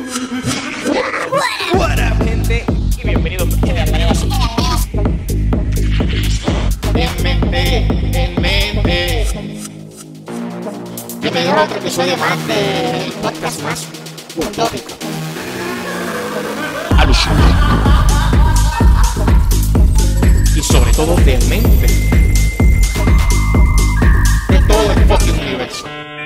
What up, gente, y bienvenidos en mente. Bienvenido a otro episodio más del podcast más utópico. Alucinante. Y sobre todo de mente. De todo el fucking universo.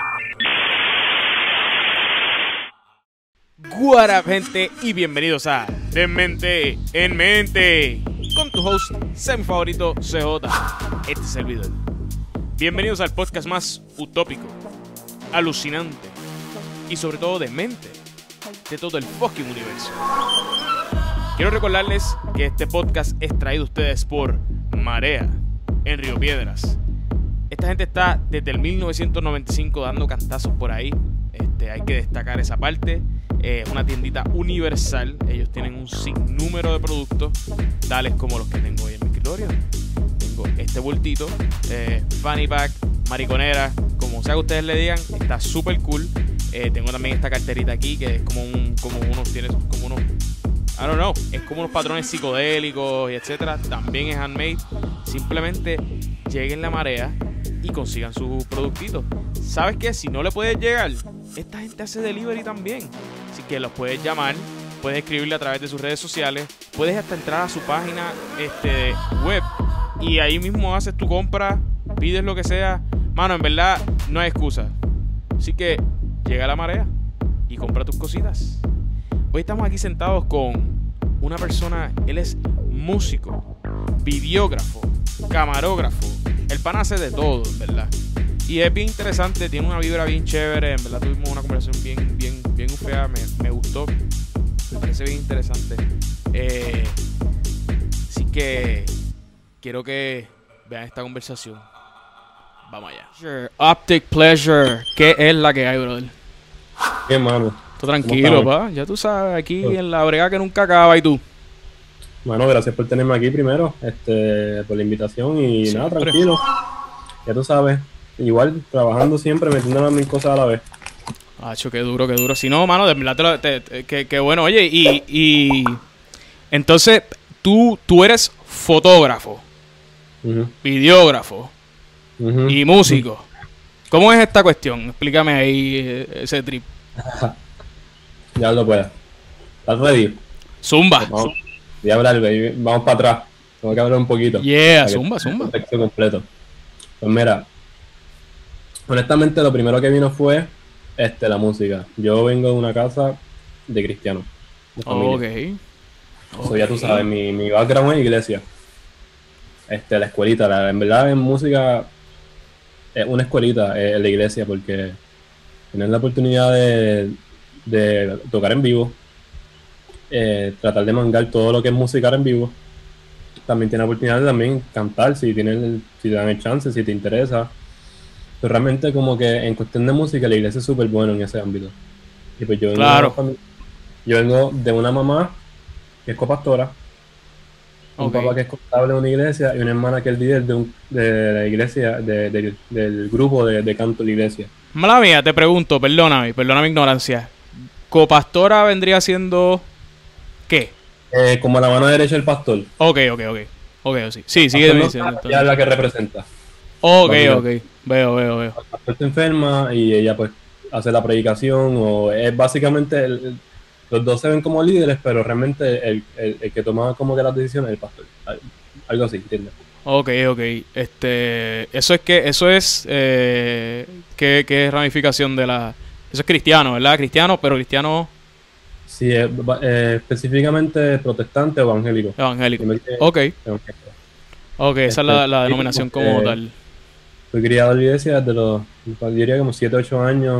What up, gente, y bienvenidos a De Mente en Mente con tu host semi-favorito CJ, este servidor. Bienvenidos al podcast más utópico, alucinante y sobre todo de mente de todo el fucking universo. Quiero recordarles que este podcast es traído a ustedes por Marea en Río Piedras. Esta gente está desde el 1995 dando cantazos por ahí. Hay que destacar esa parte. Es una tiendita universal. Ellos tienen un sinnúmero de productos, tales como los que tengo hoy en mi escritorio. Tengo este bultito, fanny pack, mariconera, como sea que ustedes le digan, está súper cool. Tengo también esta carterita aquí que es como unos I don't know, es como unos patrones psicodélicos y etcétera. También es handmade. Simplemente lleguen la Marea y consigan sus productitos. ¿Sabes qué? Si no le puedes llegar, esta gente hace delivery también. Así que los puedes llamar, puedes escribirle a través de sus redes sociales, puedes hasta entrar a su página web y ahí mismo haces tu compra, pides lo que sea. Mano, en verdad no hay excusa. Así que llega a la Marea y compra tus cositas. Hoy estamos aquí sentados con una persona, él es músico, videógrafo, camarógrafo. El pana hace de todo, en verdad. Y es bien interesante, tiene una vibra bien chévere. En verdad tuvimos una conversación bien fea, me gustó. Me parece bien interesante. Así que quiero que vean esta conversación. Vamos allá. Optic Pleasure. ¿Qué es la que hay, brother? ¿Qué, mano? Todo tranquilo, pa. Ya tú sabes, aquí en la brega que nunca acaba. ¿Y tú? Bueno, gracias por tenerme aquí primero, por la invitación y Siempre. nada, tranquilo. Ya tú sabes, igual trabajando siempre, metiendo las mil cosas a la vez. Acho, qué duro, qué duro. Si no, mano, de verdad, qué bueno. Oye, y entonces, tú eres fotógrafo, Uh-huh. videógrafo Uh-huh. y músico. ¿Cómo es esta cuestión? Explícame ahí ese trip. Ya lo puedes. ¿Estás ready? Zumba. Vamos, voy a hablar, baby. Vamos para atrás. Tengo que hablar un poquito. Yeah, Para que zumba, tenga el zumba. contexto completo. Pues mira, honestamente lo primero que vino fue la música. Yo vengo de una casa de cristianos. De familia. Ok. Eso ya tú sabes, mi background es iglesia. La escuelita, en verdad en música es una escuelita en la iglesia porque tienes la oportunidad de tocar en vivo, tratar de mangar todo lo que es musicar en vivo. También tienes la oportunidad de también cantar si te dan el chance, si te interesa. Pero realmente como que en cuestión de música la iglesia es súper buena en ese ámbito. Y pues yo vengo de una mamá que es copastora, un papá que es contable de una iglesia y una hermana que es líder de la iglesia, del grupo de canto de la iglesia. Mala mía, te pregunto, perdona mi ignorancia. ¿Copastora vendría siendo qué? Como la mano derecha del pastor. Ok, sí. Sí, sigue diciendo. Ella es la que representa. Ok. Veo. El pastor se enferma y ella pues hace la predicación o es básicamente los dos se ven como líderes, pero realmente el que toma como que las decisiones es el pastor. Algo así, ¿entiendes? Ok. Eso es ¿qué ramificación de la? Eso es cristiano, ¿verdad? Pero cristiano Sí, específicamente protestante o evangélico. evangélico. Evangélico. Ok, esa es la denominación como tal. Fui criado en la iglesia desde yo diría como 7, 8 años.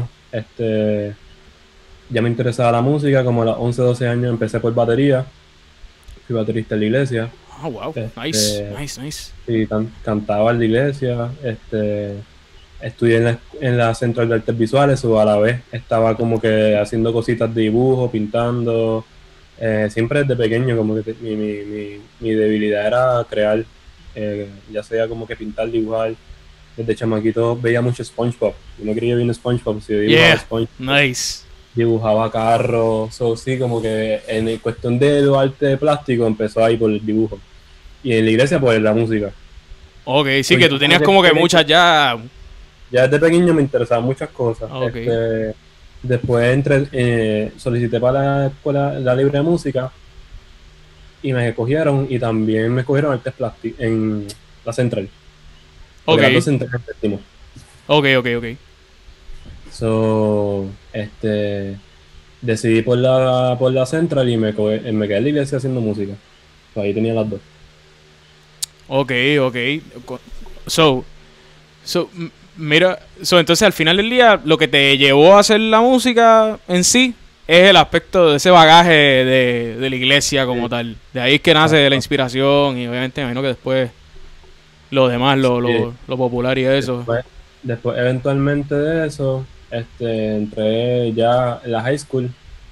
Ya me interesaba la música, como a los 11, 12 años empecé por batería. Fui baterista en la iglesia. Ah, wow. Nice. Sí, cantaba en la iglesia. Estudié en la Central de Artes Visuales o a la vez estaba como que haciendo cositas de dibujo, pintando. Siempre desde pequeño como que mi debilidad era crear, ya sea como que pintar, dibujar. Desde chamaquito veía mucho SpongeBob. Yo no quería ver SpongeBob, si yo dibujaba SpongeBob. Nice. dibujaba carros, o sí, como que en cuestión de lo arte de plástico empezó ahí por el dibujo. Y en la iglesia por la música. Ok, sí, Porque que tú tenías como que muchas ya... ya desde pequeño me interesaban muchas cosas. Ok. Después solicité para la escuela la libre de música y me escogieron, y también me escogieron artes plásticas en la central. Porque las dos Ok, centrales vestimos. ok. So, decidí por la central y me quedé en la iglesia haciendo música. So, ahí tenía las dos. Ok. Co- So, mira, entonces al final del día lo que te llevó a hacer la música en sí es el aspecto de ese bagaje de la iglesia como Sí. tal. De ahí es que nace la inspiración y obviamente me imagino que después lo demás, Sí. lo popular y eso. Después, eventualmente de eso, entré ya en la high school.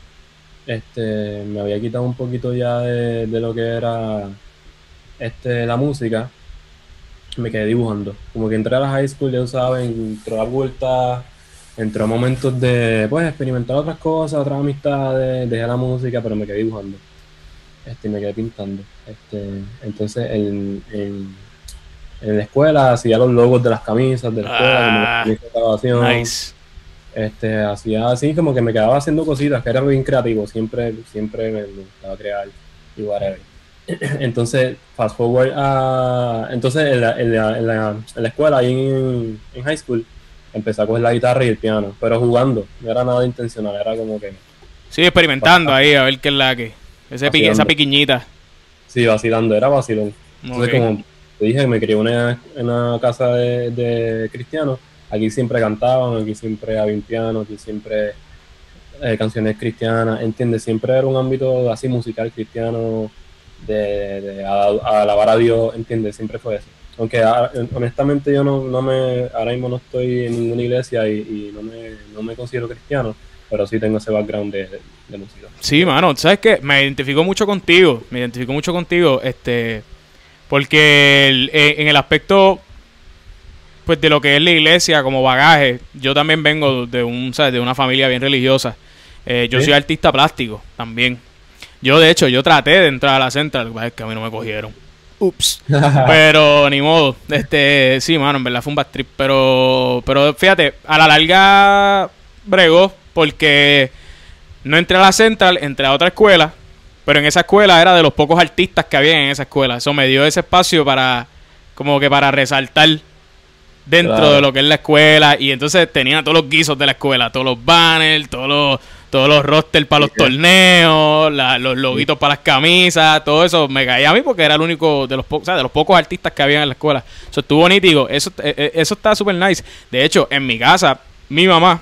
Me había quitado un poquito ya de lo que era la música. Me quedé dibujando. Como que entré a la high school, ya saben, entró la vuelta, entró momentos de pues experimentar otras cosas, otras amistades, dejé la música, pero me quedé dibujando. Y me quedé pintando. Entonces en la escuela hacía los logos de las camisas de la escuela, como las Ah, camisas de graduación. nice. Hacía así como que me quedaba haciendo cositas, que era bien creativo, siempre me gustaba crear y whatever. Entonces, fast forward entonces en la escuela, ahí en high school, empecé a coger la guitarra y el piano, pero jugando, no era nada intencional, era como que Sigue experimentando ahí a ver qué es la que. Esa vacilando. piquiñita. Sí, vacilando, era vacilón. Entonces, Ok. como te dije, me crié en una casa de cristianos. Aquí siempre cantaban, aquí siempre había un piano, aquí siempre canciones cristianas, ¿entiendes? Siempre era un ámbito así musical cristiano, a alabar a Dios, ¿entiendes? Siempre fue eso. Aunque honestamente yo ahora mismo no estoy en ninguna iglesia y no me considero cristiano, pero sí tengo ese background de música. Sí, mano, ¿sabes qué? Me identifico mucho contigo. Porque en el aspecto pues de lo que es la iglesia como bagaje, yo también vengo ¿sabes? De una familia bien religiosa. Yo ¿Sí? soy artista plástico también. De hecho, yo traté de entrar a la Central, lo que pasa es que a mí no me cogieron. Ups. Pero ni modo. Sí, mano, en verdad fue un bad trip. Pero fíjate, a la larga bregó porque no entré a la Central, entré a otra escuela. Pero en esa escuela era de los pocos artistas que había en esa escuela. Eso me dio ese espacio como que para resaltar dentro de Claro. lo que es la escuela. Y entonces tenía todos los guisos de la escuela, todos los banners, todos los rosters para los torneos, los loguitos para las camisas, todo eso me caía a mí porque era el único de de los pocos artistas que había en la escuela. Eso estuvo nítido, eso está súper nice. De hecho, en mi casa, mi mamá,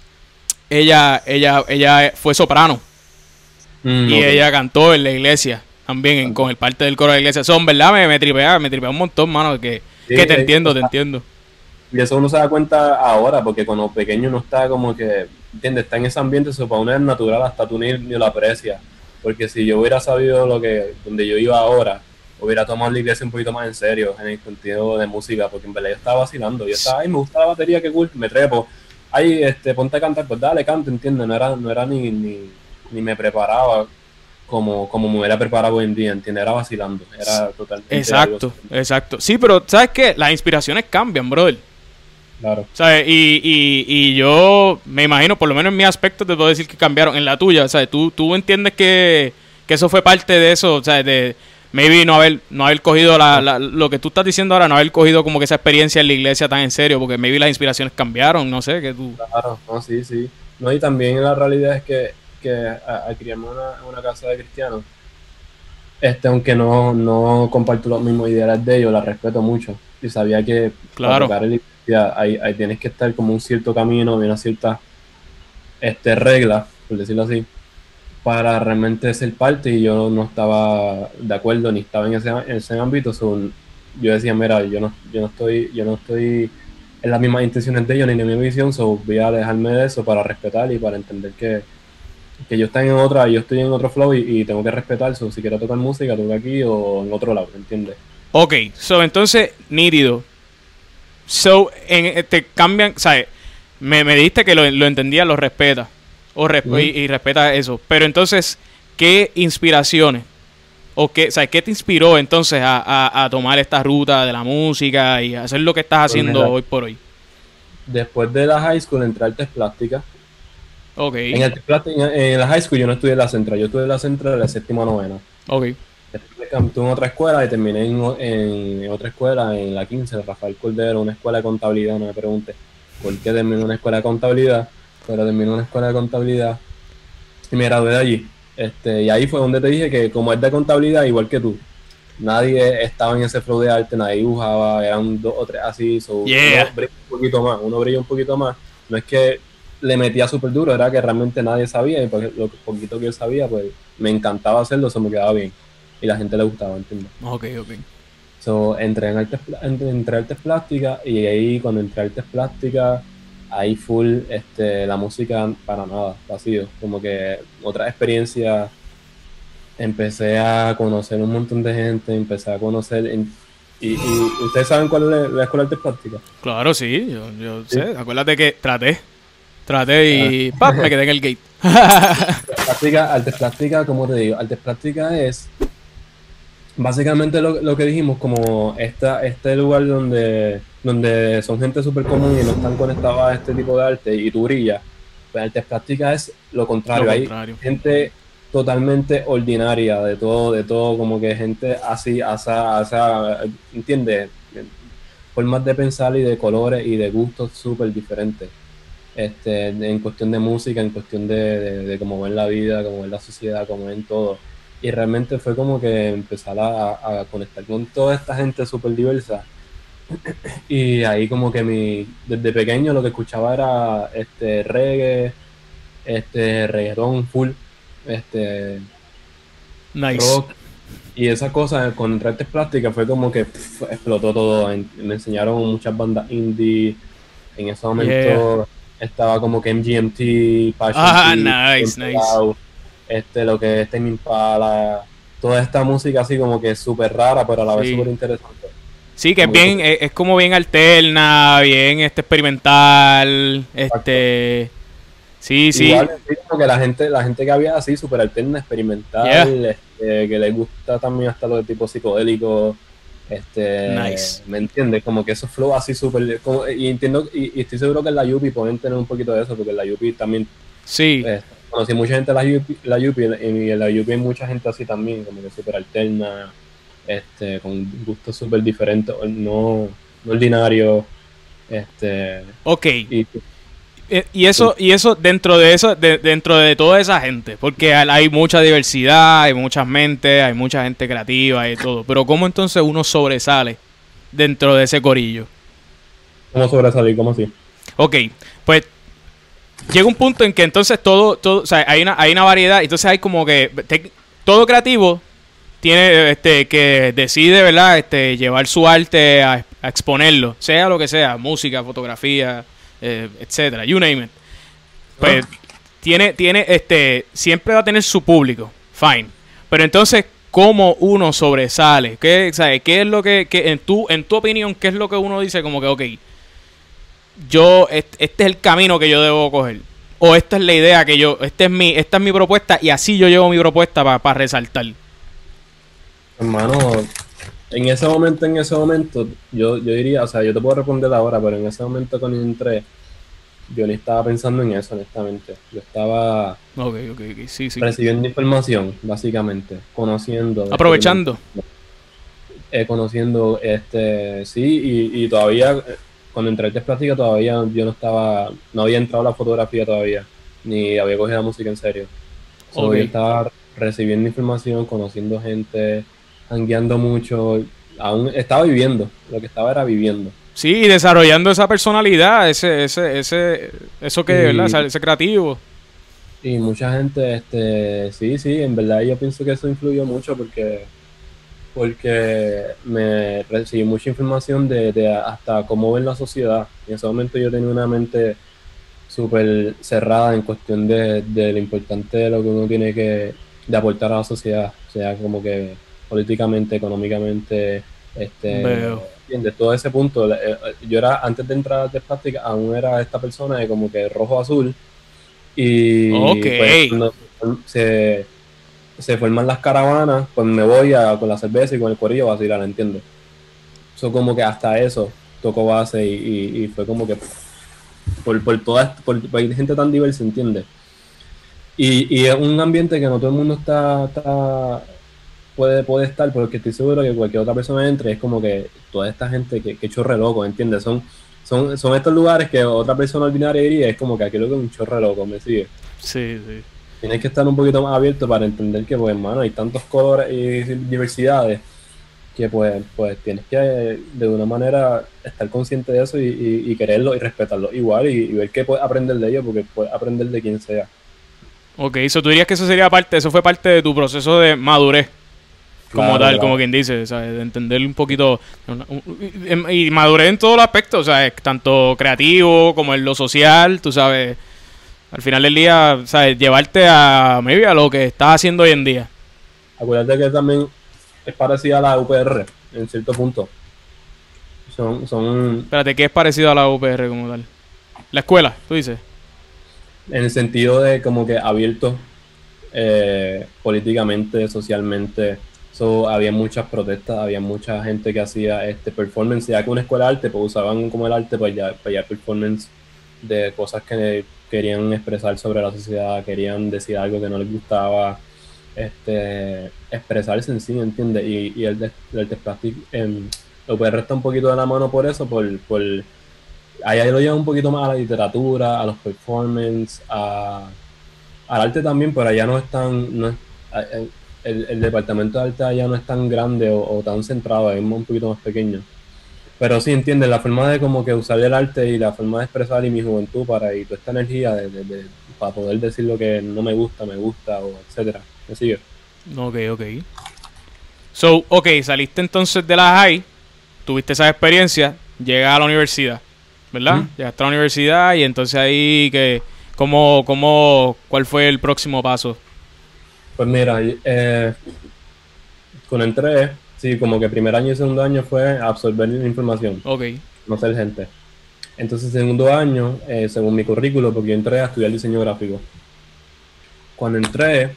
ella fue soprano y Ok. ella cantó en la iglesia también con el parte del coro de la iglesia. Son, ¿verdad? Me tripea un montón, mano, Sí, que te entiendo, te entiendo. y eso uno se da cuenta ahora, porque cuando pequeño uno está como que, ¿entiendes? Está en ese ambiente, eso para uno es natural, hasta tú ni lo aprecias. Porque si yo hubiera sabido donde yo iba ahora, hubiera tomado la iglesia un poquito más en serio, en el sentido de música, porque en verdad yo estaba vacilando. Yo estaba, ay, me gusta la batería, qué cool, me trepo. Ay, ponte a cantar, pues dale, canta, ¿entiendes? No era ni me preparaba como me hubiera preparado hoy en día, ¿entiendes? Era vacilando, era totalmente algo. Exacto. Sí, pero ¿sabes qué? Las inspiraciones cambian, brother. Claro. ¿Sabes? Y yo me imagino, por lo menos en mi aspecto, te puedo decir que cambiaron. En la tuya, ¿sabes? Tú entiendes que eso fue parte de eso, ¿sabes? De maybe no haber cogido lo que tú estás diciendo ahora, no haber cogido como que esa experiencia en la iglesia tan en serio, porque maybe las inspiraciones cambiaron, no sé, que tú... Claro, no, sí, sí. No, y también la realidad es que al criarme en una casa de cristianos, aunque no comparto los mismos ideales de ellos, la respeto mucho. Y sabía que para Claro. tocar en la iglesia ahí tienes que estar como un cierto camino, unas ciertas reglas, por decirlo así, para realmente ser parte, y yo no estaba de acuerdo ni estaba en ese ámbito. Yo decía, mira, yo no estoy en las mismas intenciones de ellos ni en mi misma visión, voy a alejarme de eso para respetar y para entender que yo estoy en otro flow y tengo que respetar. Si quiero tocar música, toco aquí o en otro lado, ¿entiendes? Ok, entonces, nítido. Te cambian, ¿sabes? Me dijiste que lo entendías, lo respetas. y respeta eso. Pero entonces, ¿qué inspiraciones? ¿O qué, o sea, qué te inspiró entonces a tomar esta ruta de la música y hacer lo que estás haciendo hoy por hoy? Después de la high school entré a artes plásticas. Ok. En la high school yo no estudié en la central, yo estudié en la central de la séptima a novena. Ok. Después estuve en otra escuela y terminé en otra escuela, en la 15, Rafael Cordero, una escuela de contabilidad. No me pregunte por qué terminé en una escuela de contabilidad, pero terminé en una escuela de contabilidad y me gradué de allí. Y ahí fue donde te dije que como es de contabilidad, igual que tú, nadie estaba en ese flow de arte, nadie dibujaba, eran 2 o 3 así, uno brilla un poquito más, no es que le metía súper duro, era que realmente nadie sabía y porque lo poquito que yo sabía, pues me encantaba hacerlo, se me quedaba bien y la gente le gustaba, ¿entiendes? Ok. Entré en artes plásticas y ahí cuando entré a artes plásticas, ahí full la música para nada, vacío, como que otra experiencia. Empecé a conocer un montón de gente, empecé a conocer y ustedes saben cuál es la escuela de artes plásticas. Claro, sí, yo sé. Acuérdate que traté y ¡pap! Me quedé en el gate. Artes plásticas, como te digo, artes plásticas es básicamente lo que dijimos, como este lugar donde son gente súper común y no están conectados a este tipo de arte y tú brillas. Pues artes plásticas es lo contrario. Hay gente totalmente ordinaria de todo, como que gente así, ¿entiendes? Formas de pensar y de colores y de gustos súper diferentes. En cuestión de música, en cuestión de cómo ven la vida, cómo ven la sociedad, cómo ven todo. Y realmente fue como que empezar a conectar con toda esta gente súper diversa. Y ahí como que desde pequeño lo que escuchaba era reggae, reggaetón full, nice. rock. Y esa cosa con artes plásticas fue como que explotó todo. Me enseñaron muchas bandas indie. En ese momento estaba como que MGMT, Passion nice. Lo que es Tame Impala, toda esta música así como que súper rara, pero a la vez súper interesante. Sí, que es bien, es como bien alterna, bien experimental, Sí. Igual, como que la gente que había así, súper alterna, experimental, que le gusta también hasta lo de tipo psicodélico, nice. ¿Me entiendes? Como que esos flow así súper, y entiendo, y estoy seguro que en la Yupi pueden tener un poquito de eso, porque en la Yupi también, conocí mucha gente en la Yupi, y en la Yupi hay mucha gente así también, como que súper alterna, con gustos súper diferentes, no ordinarios, Ok. Y eso dentro de toda esa gente, porque hay mucha diversidad, hay muchas mentes, hay mucha gente creativa y todo, pero ¿cómo entonces uno sobresale dentro de ese corillo? ¿Cómo sobresalir? ¿Cómo así? Ok, pues llega un punto en que entonces todo o sea, hay una variedad, entonces hay como que todo creativo tiene que decide, ¿verdad? Llevar su arte a exponerlo, sea lo que sea, música, fotografía, etcétera, you name it. Pues tiene siempre va a tener su público, fine. Pero entonces, ¿cómo uno sobresale? ¿Qué es lo que en tu opinión, qué es lo que uno dice como que, ok, este es el camino que yo debo coger? O esta es la idea que esta es mi propuesta y así yo llevo mi propuesta para resaltar. Hermano, en ese momento, yo diría, o sea, yo te puedo responder ahora, pero en ese momento cuando entré, yo ni estaba pensando en eso, honestamente. Yo estaba sí. recibiendo información, básicamente, conociendo. Aprovechando. Conociendo, sí, y todavía, cuando entré a artes plásticas, todavía yo no había entrado a la fotografía todavía, ni había cogido la música en serio. Yo estaba recibiendo información, conociendo gente, jangueando mucho, aún estaba viviendo, lo que estaba era viviendo. Sí, desarrollando esa personalidad, eso que, ¿verdad? Ese creativo. Y mucha gente, sí, en verdad yo pienso que eso influyó mucho porque me recibí mucha información de hasta cómo ven la sociedad. Y en ese momento yo tenía una mente súper cerrada en cuestión de lo importante de lo que uno tiene de aportar a la sociedad, o sea, como que políticamente, económicamente, ¿entiendes? Todo ese punto. Yo era, antes de entrar a artes plásticas, aún era esta persona de como que rojo-azul, Y Ok. pues cuando se forman las caravanas, pues me voy con la cerveza y con el corillo a vacilar, ¿entiendes? Eso como que hasta eso tocó base y fue como que por hay gente tan diversa, ¿entiendes? Y es un ambiente que no todo el mundo puede estar, porque estoy seguro que cualquier otra persona entre, es como que toda esta gente que chorre loco, ¿entiendes? Son estos lugares que otra persona ordinaria diría, es como que aquí lo que es un chorre loco, ¿me sigue? Sí, sí. Tienes que estar un poquito más abierto para entender que, pues, hermano, hay tantos colores y diversidades que, pues tienes que, de una manera, estar consciente de eso y quererlo y respetarlo igual y ver qué puedes aprender de ellos, porque puedes aprender de quien sea. Ok, tú dirías que eso fue parte de tu proceso de madurez, como Claro, tal, claro. como quien dice, ¿sabes? De entender un poquito, y madurez en todos los aspectos, ¿sabes? Tanto creativo como en lo social, tú sabes, al final del día, ¿sabes? Llevarte maybe a lo que estás haciendo hoy en día. Acuérdate que también es parecida a la UPR, en cierto punto. Son Espérate, ¿qué es parecido a la UPR como tal? La escuela, tú dices. en el sentido de como que abiertos políticamente, socialmente. Había muchas protestas, había mucha gente que hacía performance, ya que una escuela de arte, pues usaban como el arte para ya performance de cosas que querían expresar sobre la sociedad, querían decir algo que no les gustaba, expresarse en sí, ¿entiendes? Y el arte plastic, lo puede restar un poquito de la mano por eso, ahí lo lleva un poquito más a la literatura, a los performance, al arte también, pero allá no es tan, no es, el departamento de arte allá no es tan grande o tan centrado, es un poquito más pequeño. Pero sí, entiendes, la forma de como que usar el arte y la forma de expresar y mi juventud y toda esta energía para poder decir lo que no me gusta, o etcétera. ¿Me sigue? Ok, ok. Ok, saliste entonces de la high, tuviste esa experiencia, llegas a la universidad, ¿verdad? Llegaste a la universidad y entonces ahí ¿cuál fue el próximo paso? Pues mira, con entré, sí, como que primer año y segundo año fue absorber la información, Ok. no ser gente. Entonces, segundo año, según mi currículo, porque yo entré a estudiar diseño gráfico. Cuando entré,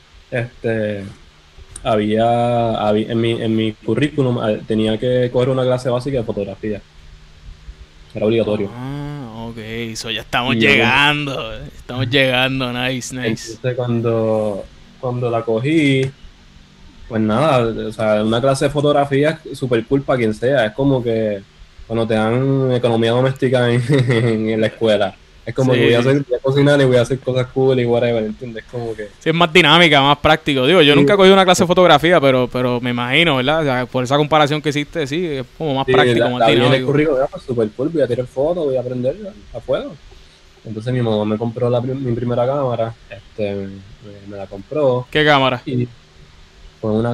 en mi currículum tenía que coger una clase básica de fotografía. Era obligatorio. Ah, ok, eso ya Y yo, estamos llegando, nice, nice. entonces, cuando la cogí, pues nada, o sea, una clase de fotografía es súper cool para quien sea. Es como que cuando te dan economía doméstica en la escuela. Es como que Sí, sí. voy a cocinar y voy a hacer cosas cool y whatever, ¿entiendes? Como que... Sí, es más dinámica, más práctico. Digo, yo nunca he Sí, cogido una clase de fotografía, pero me imagino, ¿verdad? O sea, por esa comparación que hiciste, sí, es como más sí, práctico, más la vi en el dinámico. currículum, pues súper cool, voy a tirar fotos, voy a aprender a fuego. Entonces mi mamá me compró mi primera cámara, me la compró ¿Qué cámara? y fue una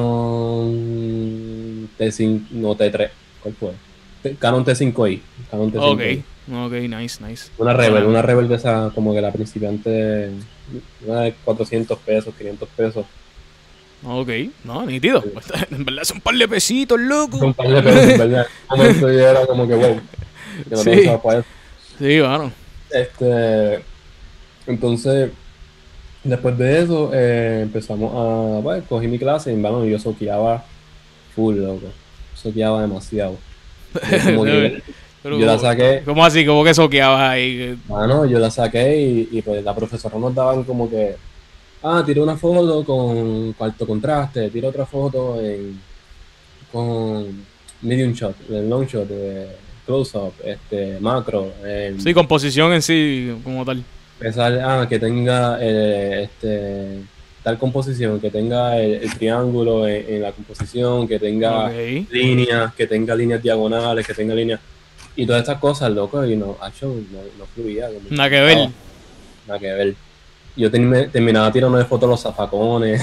Canon T5, no T3, ¿cuál fue? Canon T5i, Canon Ok, T5i. ok, nice, nice. Una Rebel de esa, como que la principiante, una de 400 pesos, 500 pesos. Ok, no, nítido. En verdad son un par de pesitos, loco. Un par de pesos, ¿verdad? En un momento yo era como que wow, que no tengo Sí, chavo para eso. sí, bueno. Entonces, después de eso, empezamos bueno, cogí mi clase y bueno, yo soqueaba full, loco. Soqueaba demasiado. Como que Pero, yo la saqué, ¿cómo así? ¿Cómo que soqueabas ahí? mano, yo la saqué y pues la profesora nos daban como que, tira una foto con alto contraste, tira otra foto con medium shot, long shot, close up, macro, Sí, composición en sí, como tal. que tenga tal composición, que tenga el triángulo en la composición, que tenga Ok. líneas, que tenga líneas diagonales, que tenga líneas y todas estas cosas, loco, y no, no fluía, como que Nada no que ver. estaba, nada que ver. Yo terminaba tirando de fotos los zafacones,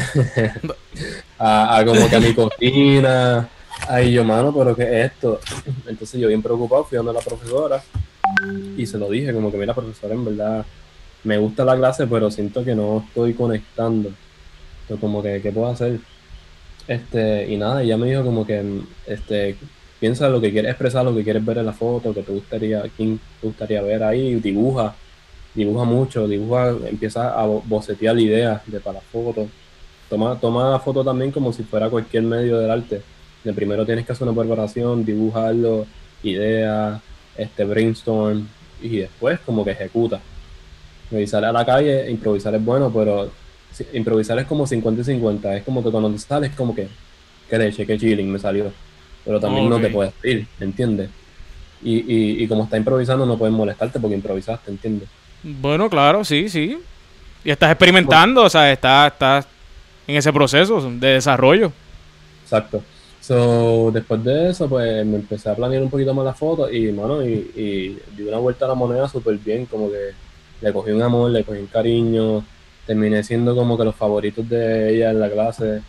a como que a mi cocina, ay yo, mano, pero ¿qué es esto? Entonces yo bien preocupado fui a donde la profesora y se lo dije, como que mira profesora, en verdad me gusta la clase, pero siento que no estoy conectando. Entonces, como que, ¿qué puedo hacer? Y nada, ella me dijo como que, piensa lo que quieres expresar, lo que quieres ver en la foto, que te gustaría, quién te gustaría ver ahí, dibuja. dibuja mucho, dibuja, empieza a bocetear ideas de para fotos. Toma foto también como si fuera cualquier medio del arte. De primero tienes que hacer una preparación, dibujarlo, ideas, brainstorm, y después como que ejecuta. Improvisar a la calle, improvisar es bueno, pero improvisar es como 50 y 50. Es como que cuando te sales, como que leche, que chilling me salió. Pero también no te Ok. puedes ir, ¿entiendes? Y como está improvisando, no pueden molestarte porque improvisaste, ¿entiendes? Bueno, claro, sí, sí. Y estás experimentando, o sea, estás en ese proceso de desarrollo. Exacto. So, después de eso, pues me empecé a planear un poquito más la foto y, mano, y di una vuelta a la moneda súper bien, como que le cogí un amor, le cogí un cariño, terminé siendo como que los favoritos de ella en la clase,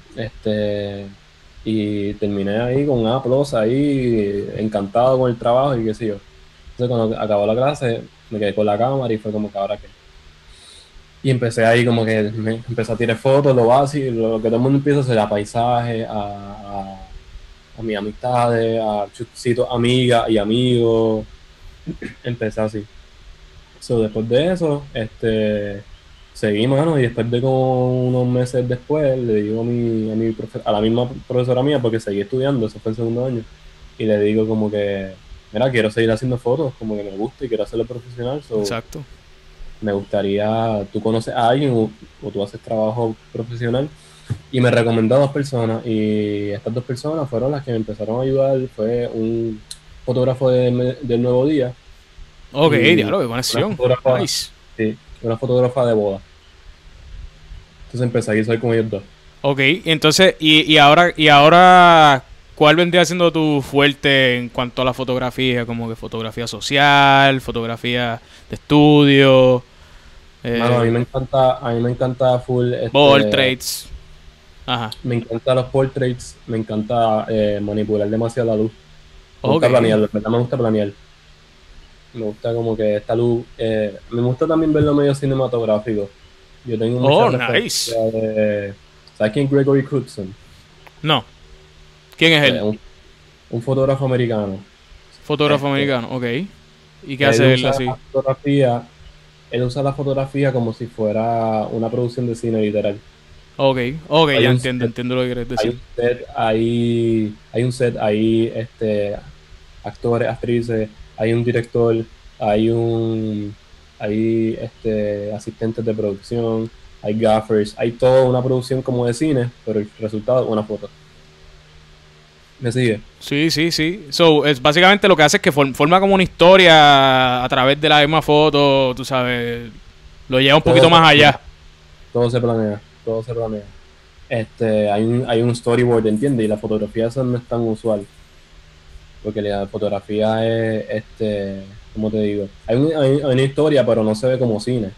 y terminé ahí con A+, ahí, encantado con el trabajo y qué sé yo. Entonces, cuando acabó la clase, me quedé con la cámara y fue como que ahora qué. Y empecé ahí como que empecé a tirar fotos, lo básico, lo que todo el mundo empieza a hacer, a paisajes, a mis amistades, a sitios amigas y amigos. Empecé así. So, después de eso, seguí, mano, y después de como unos meses después, le digo a la misma profesora mía, porque seguí estudiando, eso fue el segundo año, y le digo como que, mira, quiero seguir haciendo fotos, como que me gusta y quiero hacerlo profesional, so, Exacto. me gustaría, tú conoces a alguien o tú haces trabajo profesional, y me recomendó a dos personas, y estas dos personas fueron las que me empezaron a ayudar. Fue un fotógrafo del Nuevo Día Ok, y diálogo, qué una conexión. fotógrafa, Nice. sí, una fotógrafa de boda. Entonces empecé a guisar con ellos dos. Ok, entonces, y ahora, ¿cuál vendría siendo tu fuerte en cuanto a la fotografía? Como que fotografía social, fotografía de estudio, Mano, eh, a mí me encanta full, portraits. Ajá. me encanta los portraits, me encanta manipular demasiado la luz. Me Ok. gusta planear, de verdad me gusta planear. Me gusta como que esta luz, me gusta también verlo medio cinematográfico. Yo tengo Oh, muchas nice. referencias de, ¿sabes quién es Gregory Crewdson? No. ¿Quién es Pues él? un fotógrafo americano. Fotógrafo Este, americano. Ok. ¿Y qué él hace él usa así? la fotografía, él usa la fotografía como si fuera una producción de cine literal. Ok. Ok, Hay ya un entiendo, set, entiendo lo que quieres hay decir. un set, hay un set, hay actores, actrices, hay un director, hay asistentes de producción, hay gaffers, hay toda una producción como de cine, pero el resultado es una foto. ¿Me sigue? Sí, sí, sí. So, es básicamente lo que hace es que forma como una historia a través de la misma foto, tú sabes, lo lleva un Todo poquito se más allá. planea, todo se planea, todo se planea. Hay un storyboard, ¿entiendes? Y la fotografía eso no es tan usual, porque la fotografía es, ¿cómo te digo? Hay una historia, pero no se ve como cine.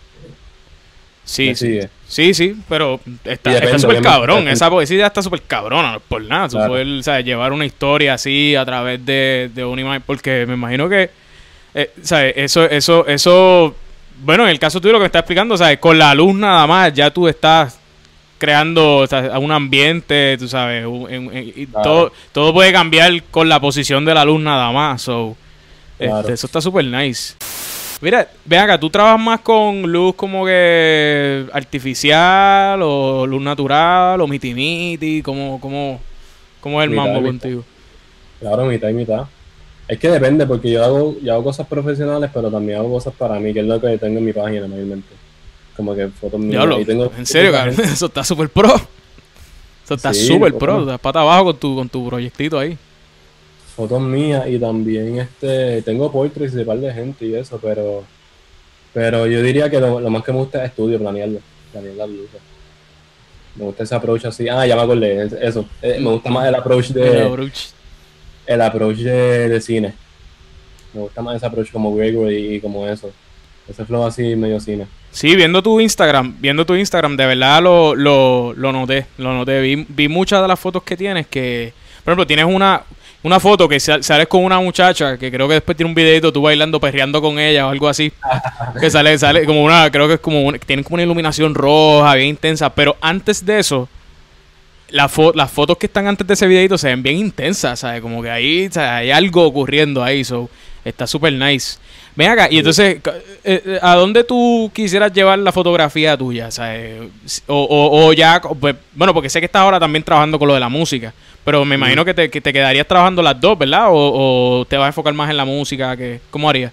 Sí, ¿Me sí. sigue? Sí, sí, pero Y está depende, súper obviamente, cabrón. depende. Esa idea está súper cabrona, no es por nada. Tú Claro, puedes, ¿sabes? Llevar una historia así a través de una imagen, porque me imagino que, ¿sabes? Eso, bueno, en el caso tuyo lo que me estás explicando, ¿sabes? Con la luz nada más, ya tú estás creando, o sea, un ambiente, tú sabes, y claro, todo puede cambiar con la posición de la luz nada más. So, claro. eso está súper nice. Mira, ven acá, ¿tú trabajas más con luz como que artificial o luz natural o miti-miti? ¿Cómo es el Mitad y mambo mitad. contigo? Claro, mitad y mitad. Es que depende, porque yo hago cosas profesionales, pero también hago cosas para mí, que es lo que tengo en mi página mayormente. Como que fotos mías. Diablo, Y tengo en serio, mucha cabrón, gente. eso está súper pro. Eso está Sí, súper pro, tú bueno, estás pata abajo con tu proyectito ahí. fotos mías y también tengo portraits de un par de gente y eso, pero yo diría que lo más que me gusta es estudio, planearlo, planear las luces. Me gusta ese approach así. Ah, ya me acordé, eso. Me gusta más El approach. el approach de cine. Me gusta más ese approach como Gregory y como eso. Ese flow así medio cine. Sí, viendo tu Instagram, de verdad lo noté, vi muchas de las fotos que tienes que, por ejemplo, tienes una foto que sales con una muchacha que creo que después tiene un videito tú bailando, perreando con ella o algo así, que sale como creo que es como tienen como una iluminación roja, bien intensa, pero antes de eso, las fotos que están antes de ese videito se ven bien intensas, ¿sabes? Como que ahí, ¿sabes? Hay algo ocurriendo ahí, so, está súper nice. Ven acá, y entonces, ¿a dónde tú quisieras llevar la fotografía tuya? ¿Sabes? O ya, pues, bueno, porque sé que estás ahora también trabajando con lo de la música, pero me imagino que te quedarías trabajando las dos, ¿verdad? O te vas a enfocar más en la música, ¿cómo harías?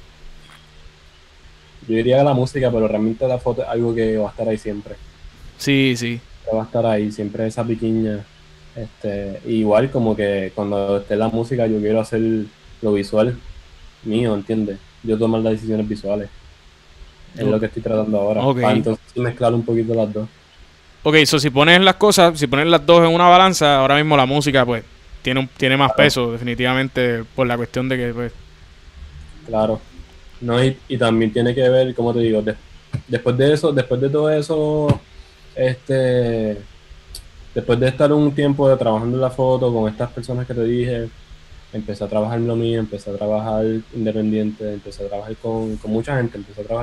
Yo diría que la música, pero realmente la foto es algo que va a estar ahí siempre. Sí, sí. Va a estar ahí, siempre esa piquiña. Igual como que cuando esté la música yo quiero hacer lo visual mío, ¿entiendes? Yo tomar las decisiones visuales. Es lo que estoy tratando ahora. Ok. Para entonces mezclar un poquito las dos. Ok, si pones las cosas, si pones las dos en una balanza, ahora mismo la música, pues, tiene más peso, definitivamente, por la cuestión de que, pues... Claro. No, y también tiene que ver, como te digo, después de eso, después de todo eso, después de estar un tiempo trabajando en la foto con estas personas que te dije, empecé a trabajar en lo mío, empecé a trabajar independiente, empecé a trabajar con mucha gente,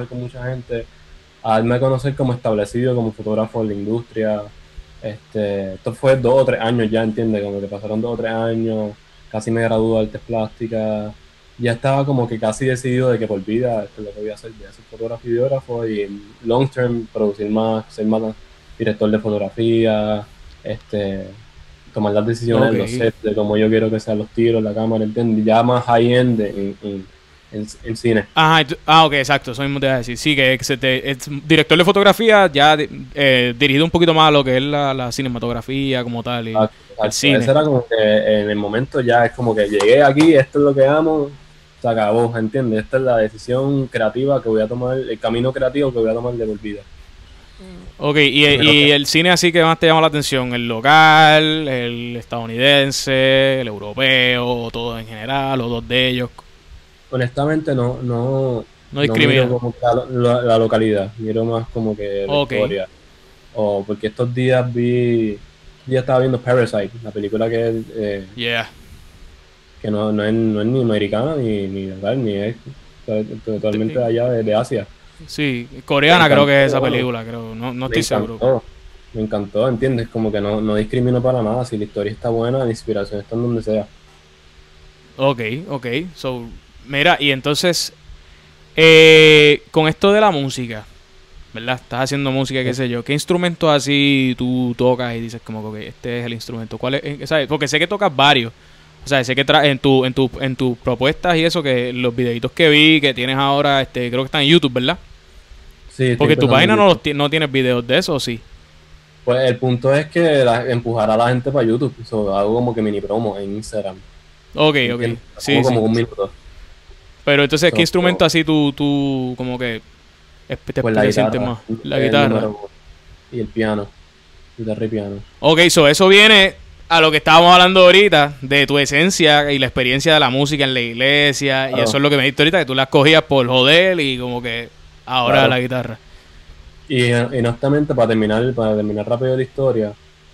a darme a conocer como establecido, como fotógrafo en la industria. Esto fue 2 o 3 años ya, ¿entiendes? Como que pasaron 2 o 3 años, casi me gradué de artes plásticas, ya estaba como que casi decidido de que por vida esto es lo que voy a hacer fotógrafo y videógrafo y en long term producir más, ser más director de fotografía, tomar las decisiones en los sets de cómo yo quiero que sean los tiros, la cámara, ¿entiendes? Ya más high-end en cine. Ajá, ok, exacto, eso mismo te iba a decir. Sí, que es director de fotografía ya dirigido un poquito más a lo que es la cinematografía como tal y el cine. Eso era como que en el momento ya es como que llegué aquí, esto es lo que amo, se acabó, ¿entiendes? Esta es la decisión creativa que voy a tomar, el camino creativo que voy a tomar de por vida. Ok, y el cine así que más te llama la atención, el local, el estadounidense, el europeo, todo en general, los dos de ellos. Honestamente no discrimina. miro como que la localidad, miro más como que la historia. Porque estos días estaba viendo Parasite, la película que que no es ni americana ni local, ni es totalmente allá de Asia. Sí, coreana creo que es esa película, creo, no estoy seguro. Me encantó, ¿entiendes? Como que no discrimino para nada, si la historia está buena, la inspiración está en donde sea. Ok, so, mira, y entonces, con esto de la música, ¿verdad? Estás haciendo música, qué sé yo, ¿qué instrumentos así tú tocas y dices como que este es el instrumento? ¿Cuál es? ¿Sabes? Porque sé que tocas varios. O sea, sé que en tus propuestas y eso, que los videitos que vi, que tienes ahora, creo que están en YouTube, ¿verdad? Sí. Porque tu página no tienes videos de eso, ¿o sí? Pues el punto es que empujar a la gente para YouTube. Hago como que mini promo en Instagram. Ok. Sí, como 1 minuto. Pero entonces, ¿qué instrumento así tú como que pues te sientes más? La guitarra. Y el piano. Guitarra y piano. Ok, eso viene a lo que estábamos hablando ahorita, de tu esencia y la experiencia de la música en la iglesia. Claro. Y eso es lo que me dijiste ahorita, que tú las cogías por joder y como que ahora la guitarra. Y honestamente, para terminar rápido la historia,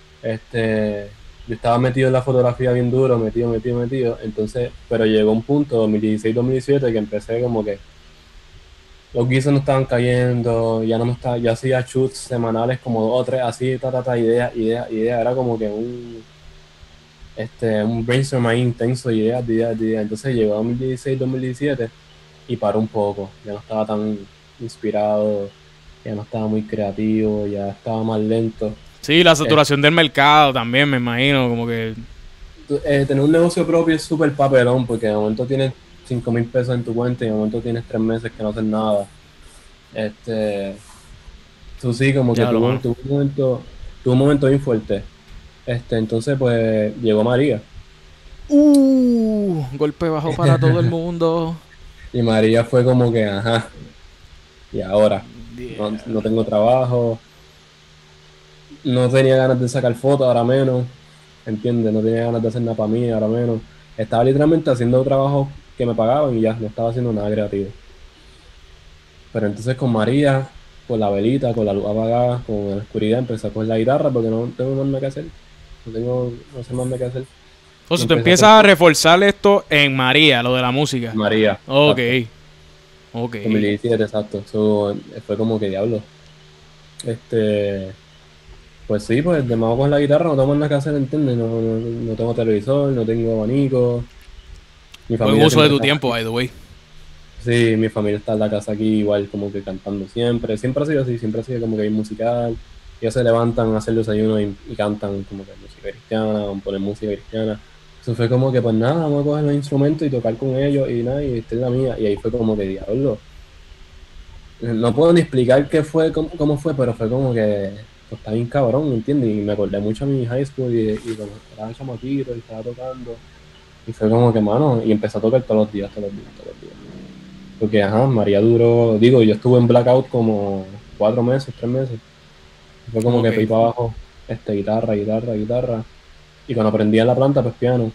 yo estaba metido en la fotografía bien duro, metido. Entonces, pero llegó un punto, 2016-2017, que empecé como que los guisos no estaban cayendo, ya hacía shoots semanales como 2 o 3, así, idea. Era como que un brainstorm ahí intenso, ideas. Entonces llegó 2016-2017 y paró un poco. Ya no estaba tan inspirado, ya no estaba muy creativo, ya estaba más lento. Sí, la saturación del mercado también, me imagino, como que... tener un negocio propio es súper papelón, porque de momento tienes 5,000 pesos en tu cuenta y de momento tienes 3 meses que no haces nada. Tú sí, como que tuvo un momento bien fuerte. Entonces, pues, llegó María. Golpe bajo para todo el mundo. Y María fue como que, ajá, y ahora, no tengo trabajo, no tenía ganas de sacar fotos, ahora menos, ¿entiendes? No tenía ganas de hacer nada para mí, ahora menos. Estaba literalmente haciendo trabajos que me pagaban y ya, no estaba haciendo nada creativo. Pero entonces con María, con la velita, con la luz apagada, con la oscuridad, empecé a coger la guitarra porque no tengo más nada que hacer. No sé más nada que hacer. O sea, tú empiezas a reforzar esto en María, lo de la música. María. Ok. 2017, exacto. Eso fue como que diablo. Pues sí, pues de mago con la guitarra no tengo nada que hacer, ¿entiendes? No tengo televisor, no tengo abanico. Mi Buen familia uso de siempre tu está tiempo, aquí. by the way. Sí, mi familia está en la casa aquí igual como que cantando siempre. Siempre ha sido así, siempre ha sido como que hay musical. Ellos se levantan a hacer desayuno y cantan como que música cristiana, o ponen música cristiana. Eso fue como que pues nada, vamos a coger los instrumentos y tocar con ellos y nada, y esta es la mía. Y ahí fue como que diablo. No puedo ni explicar qué fue, cómo fue, pero fue como que pues, está bien cabrón, ¿me entiendes? Y me acordé mucho a mi high school y cuando estaba chamaquito y estaba tocando. Y fue como que, mano, y empecé a tocar todos los días, todos los días, todos los días. Porque, ajá, María duró, digo, yo estuve en blackout como 4 meses, 3 meses. Fue como que Ok. para ir para abajo, guitarra, guitarra, guitarra. Y cuando aprendí en la planta, pues piano.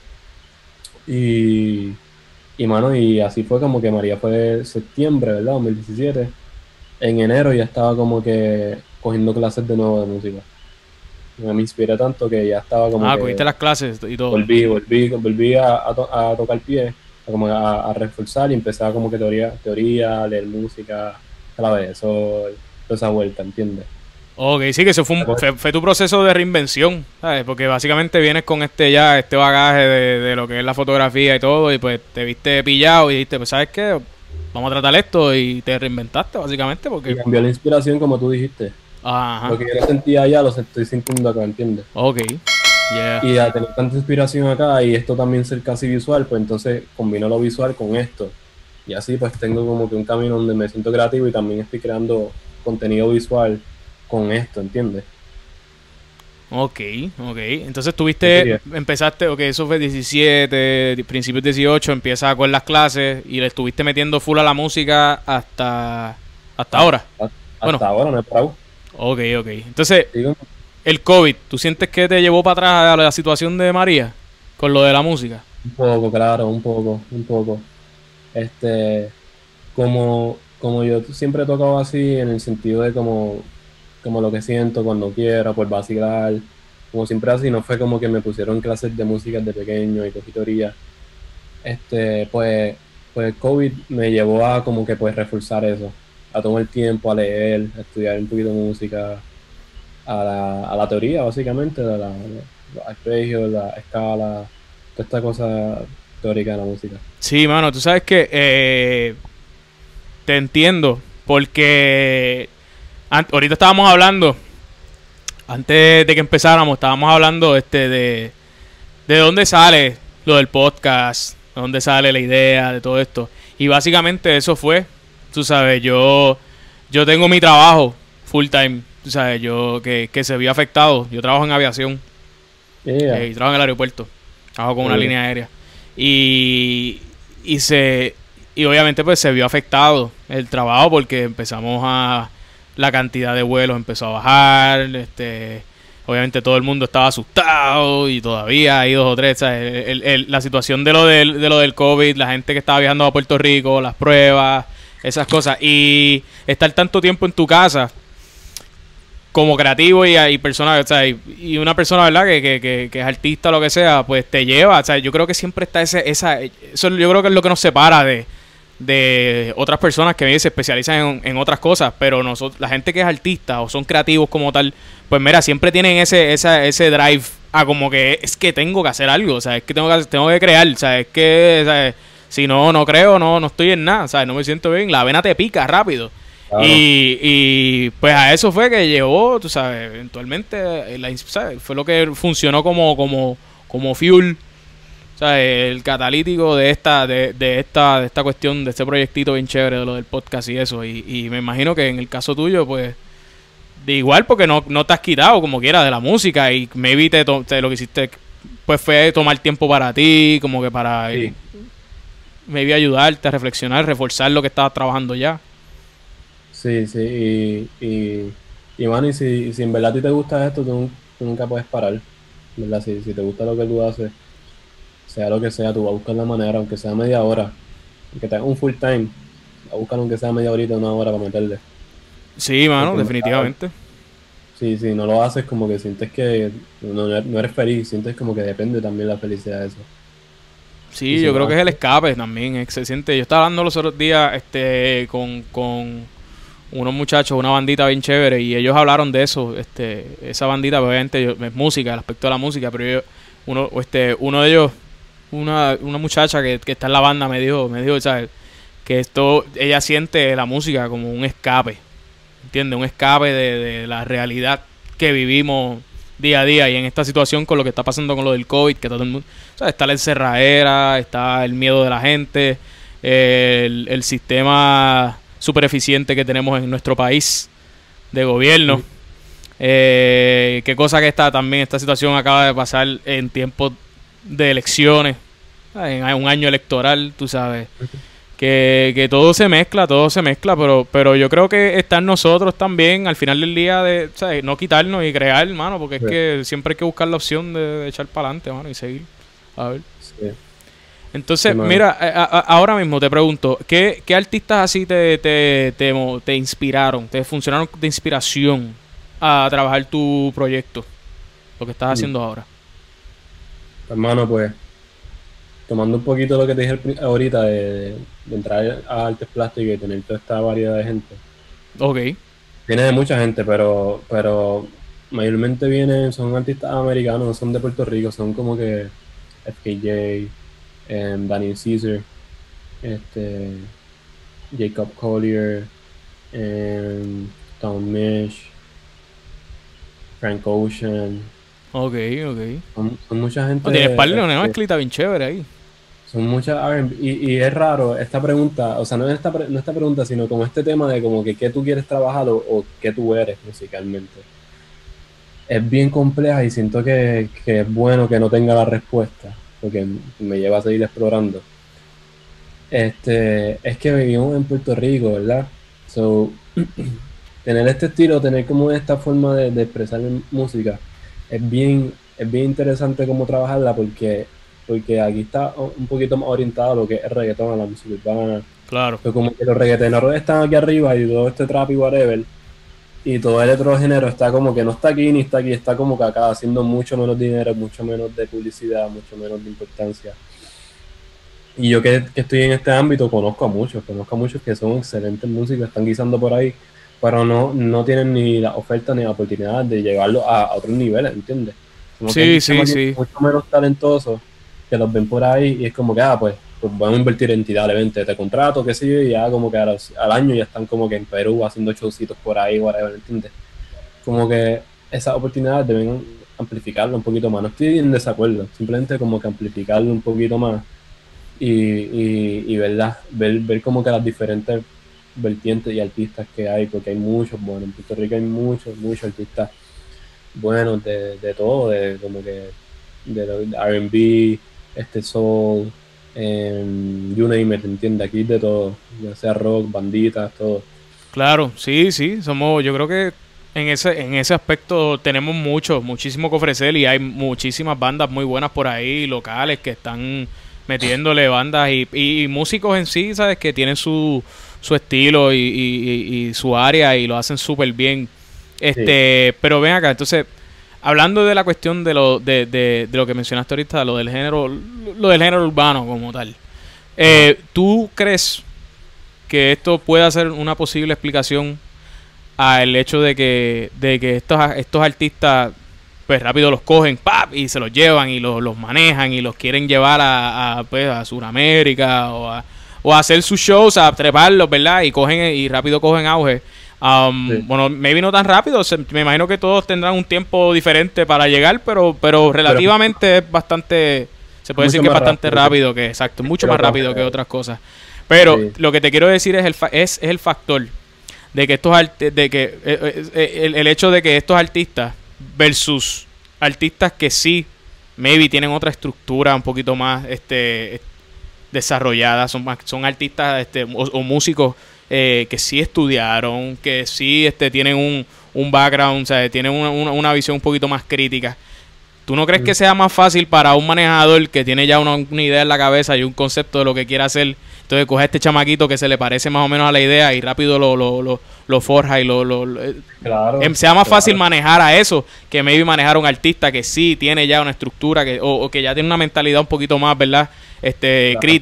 Y, mano, y así fue como que María fue septiembre, ¿verdad? 2017. En enero ya estaba como que cogiendo clases de nuevo de música. Me inspiré tanto que ya estaba como Ah, que cogiste las clases y todo. volví a tocar pie, como a reforzar y empecé a como que teoría, leer música, clave, eso, toda esa vuelta, ¿entiendes? Ok, sí, que eso fue, fue tu proceso de reinvención, ¿sabes? Porque básicamente vienes con este bagaje de lo que es la fotografía y todo, y pues te viste pillado y dijiste, pues, ¿sabes qué? Vamos a tratar esto y te reinventaste, básicamente, Y porque... cambió la inspiración como tú dijiste. Ajá, Lo que yo no sentía allá lo estoy sintiendo acá, ¿entiendes? ok, yeah. Y a tener tanta inspiración acá y esto también ser casi visual, pues entonces combino lo visual con esto. Y así pues tengo como que un camino donde me siento creativo y también estoy creando contenido visual con esto, ¿entiendes? Ok, ok. Entonces Yo quería- empezaste, ok, eso fue 17, principios 18, empiezas con las clases y le estuviste metiendo full a la música hasta ahora. a- Bueno, Hasta ahora no he parado. ok, ok. Entonces, Digo, el COVID, ¿tú sientes que te llevó para atrás a la situación de María con lo de la música? un poco, claro, un poco, un poco. Este, como yo siempre he tocado así en el sentido de como lo que siento cuando quiero, por vacilar, como siempre así, no fue como que me pusieron clases de música de pequeño y cogí teoría. Pues COVID me llevó a como que pues reforzar eso, a tomar el tiempo, a leer, a estudiar un poquito de música, a la teoría básicamente, de los arpegios, la escala, toda esta cosa teórica de la música. Sí, mano, tú sabes que te entiendo, porque ahorita estábamos hablando, antes de que empezáramos, estábamos hablando de dónde sale lo del podcast, de dónde sale la idea de todo esto. Y básicamente eso fue, tú sabes, yo tengo mi trabajo full time, tú sabes, yo que se vio afectado. Yo trabajo en aviación Yeah. y trabajo en el aeropuerto, trabajo con una Yeah. línea aérea. Y, y se y obviamente pues se vio afectado el trabajo porque la cantidad de vuelos empezó a bajar, obviamente todo el mundo estaba asustado y todavía hay 2 o 3, ¿sabes? La situación de lo del COVID, la gente que estaba viajando a Puerto Rico, las pruebas, esas cosas, y estar tanto tiempo en tu casa como creativo y persona, o sea, y una persona, ¿verdad? Que es artista o lo que sea, pues te lleva, o sea, yo creo que siempre está eso yo creo que es lo que nos separa de otras personas que se especializan en otras cosas, pero nosotros, la gente que es artista o son creativos como tal, pues mira, siempre tienen ese drive a como que es que tengo que hacer algo, o sea, es que tengo que crear, o sea, es que, o sea, si no creo, no estoy en nada, o sea, no me siento bien, la vena te pica rápido. Claro. Y pues a eso fue que llegó, tú sabes, eventualmente, ¿sabes? Fue lo que funcionó como fuel, ¿sabes? El catalítico de esta cuestión, de este proyectito bien chévere de lo del podcast y eso. Y me imagino que en el caso tuyo, pues, de igual, porque no te has quitado como quiera de la música y maybe lo que hiciste, pues fue tomar tiempo para ti, como que para Sí. maybe ayudarte a reflexionar, reforzar lo que estabas trabajando ya. Sí, sí, y bueno, y si en verdad a ti te gusta esto, tú nunca puedes parar, ¿verdad? Si te gusta lo que tú haces, sea lo que sea, tú vas a buscar la manera, aunque sea media hora, aunque tengas un full time, vas a buscar aunque sea media horita, 1 hora para meterle. Sí, mano, Porque en verdad, definitivamente. si no lo haces, como que sientes que no eres feliz, sientes como que depende también la felicidad de eso. Y Sí, si yo no creo que es el haces, escape también, se siente. Yo estaba hablando los otros días con unos muchachos, una bandita bien chévere, y ellos hablaron de eso, esa bandita, obviamente, es música, el aspecto de la música, pero uno de ellos, una muchacha que está en la banda me dijo, ¿sabes? Que ella siente la música como un escape, ¿entiendes? Un escape de la realidad que vivimos día a día, y en esta situación con lo que está pasando con lo del COVID, que todo el mundo, ¿sabes? Está la encerradera, está el miedo de la gente, el sistema súper eficiente que tenemos en nuestro país de gobierno. Qué cosa que esta situación acaba de pasar en tiempos de elecciones, en un año electoral, tú sabes, que todo se mezcla, pero yo creo que está en nosotros también al final del día de, ¿sabes? No quitarnos y crear, mano, porque es que siempre hay que buscar la opción de echar para adelante, mano, y seguir. A ver. Sí. Entonces, mira, ahora mismo te pregunto, ¿qué artistas así te inspiraron, te funcionaron de inspiración a trabajar tu proyecto, lo que estás haciendo ahora? Hermano, pues, tomando un poquito lo que te dije ahorita de entrar a artes plásticas y tener toda esta variedad de gente. Ok. Viene de mucha gente, pero mayormente son artistas americanos, no son de Puerto Rico, son como que FKJ, Daniel Caesar, Jacob Collier, Tom Misch, Frank Ocean. Ok. Son mucha gente. No tienes par de una mezclita bien chévere ahí. Son muchas R&B, y es raro esta pregunta, o sea, no esta pregunta, sino como este tema de como que qué tú quieres trabajar o qué tú eres musicalmente. Es bien compleja y siento que es bueno que no tenga la respuesta, porque me lleva a seguir explorando. Es que vivimos en Puerto Rico, ¿verdad? So, tener este estilo, tener como esta forma de expresar música, es bien interesante cómo trabajarla, porque aquí está un poquito más orientado a lo que es el reggaetón, a la música urbana. Claro. Pero como que los reggaetoneros están aquí arriba y todo este trap y whatever, y todo el otro género está como que no está aquí ni está aquí, está como que acá haciendo mucho menos dinero, mucho menos de publicidad, mucho menos de importancia. Y yo que estoy en este ámbito conozco a muchos que son excelentes músicos, están guisando por ahí, pero no tienen ni la oferta ni la oportunidad de llevarlo a otros niveles, ¿entiendes? Como sí. Mucho menos talentosos que los ven por ahí y es como que, pues vamos a invertir en ti, dale, vente, te contrato, qué sé yo, y ya como que al año ya están como que en Perú haciendo showcitos por ahí, whatever, ¿entiendes? Como que esas oportunidades deben amplificarlo un poquito más. No estoy en desacuerdo, simplemente como que amplificarlo un poquito más y ¿verdad? Ver como que las diferentes vertientes y artistas que hay, porque hay muchos buenos. En Puerto Rico hay muchos artistas buenos de todo, de como que de R&B, soul, you name it, ¿entiendes? Aquí de todo, ya sea rock, banditas, todo. Claro, sí, yo creo que en ese aspecto tenemos muchísimo que ofrecer, y hay muchísimas bandas muy buenas por ahí, locales, que están metiéndole bandas y músicos en sí, ¿sabes? Que tienen su estilo y su área y lo hacen súper bien. Sí. Pero ven acá, entonces, hablando de la cuestión de lo que mencionaste ahorita, lo del género urbano como tal, ¿tú crees que esto puede ser una posible explicación al hecho de que estos artistas pues rápido los cogen, ¡pap!, y se los llevan y los manejan y los quieren llevar a Sudamérica o a hacer sus shows, a treparlos, ¿verdad? Y rápido cogen auge. Sí. Bueno, maybe no tan rápido, me imagino que todos tendrán un tiempo diferente para llegar, pero relativamente es bastante, se puede decir que es bastante rápido, que exacto, mucho más rápido que otras cosas. Pero sí, lo que te quiero decir es el factor de que el hecho de que estos artistas versus artistas que sí maybe tienen otra estructura un poquito más desarrollada, son artistas o músicos que sí estudiaron, que sí tienen un background, o sea, tienen una visión un poquito más crítica. ¿Tú no crees que sea más fácil para un manejador que tiene ya una idea en la cabeza y un concepto de lo que quiere hacer? Entonces coge a este chamaquito que se le parece más o menos a la idea y rápido lo forja y claro, sea más fácil manejar a eso que maybe manejar a un artista que sí tiene ya una estructura o que ya tiene una mentalidad un poquito más, ¿verdad? Claro, crítica.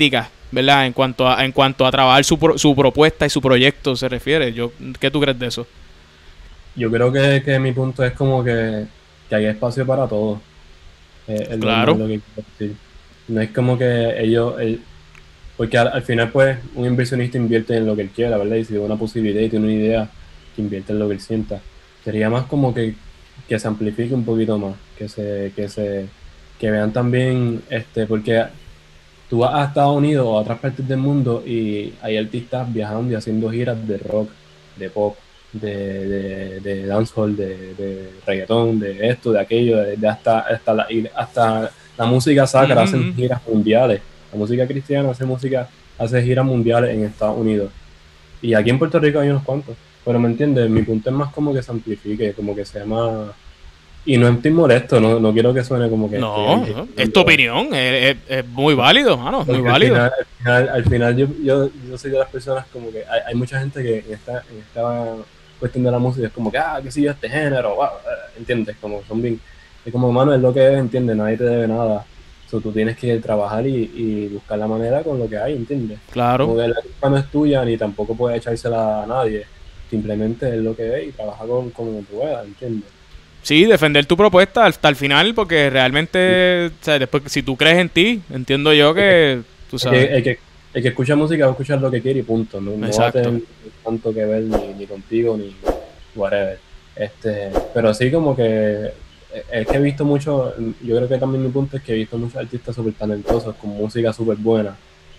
¿verdad? En cuanto a trabajar su propuesta y su proyecto se refiere. ¿Qué tú crees de eso? Yo creo que mi punto es como que hay espacio para todo. Es Claro. lo que quiero decir. No es como que porque al final pues un inversionista invierte en lo que él quiera, ¿verdad? Y si ve una posibilidad y tiene una idea, que invierte en lo que él sienta. Sería más como que se amplifique un poquito más, que vean también, porque tú vas a Estados Unidos o a otras partes del mundo y hay artistas viajando y haciendo giras de rock, de pop, de dancehall, de reggaetón, de esto, de aquello, hasta la música sacra hacen giras mundiales. La música cristiana hace giras mundiales en Estados Unidos. Y aquí en Puerto Rico hay unos cuantos. Pero me entiendes, mi punto es más como que se amplifique, como que sea más. Y no estoy molesto, no quiero que suene como que. No, es tu opinión, es muy válido, mano, muy válido. Al final yo soy de las personas como que hay mucha gente que en esta cuestión de la música es como que, qué sé yo, este género, wow, ¿entiendes? Como son bien. Es como, mano, es lo que es, ¿entiendes? Nadie te debe nada. So, tú tienes que trabajar y buscar la manera con lo que hay, ¿entiendes? Claro. Como que la culpa no es tuya ni tampoco puedes echársela a nadie. Simplemente es lo que es y trabaja con como puedas, ¿entiendes? Sí, defender tu propuesta hasta el final, porque realmente, o sea, después, si tú crees en ti, entiendo yo que, tú sabes. El que escucha música va a escuchar lo que quiere y punto. No va a tener tanto que ver ni contigo ni whatever. Pero sí como que es que he visto mucho, yo creo que también mi punto es que he visto muchos artistas súper talentosos con música súper buena.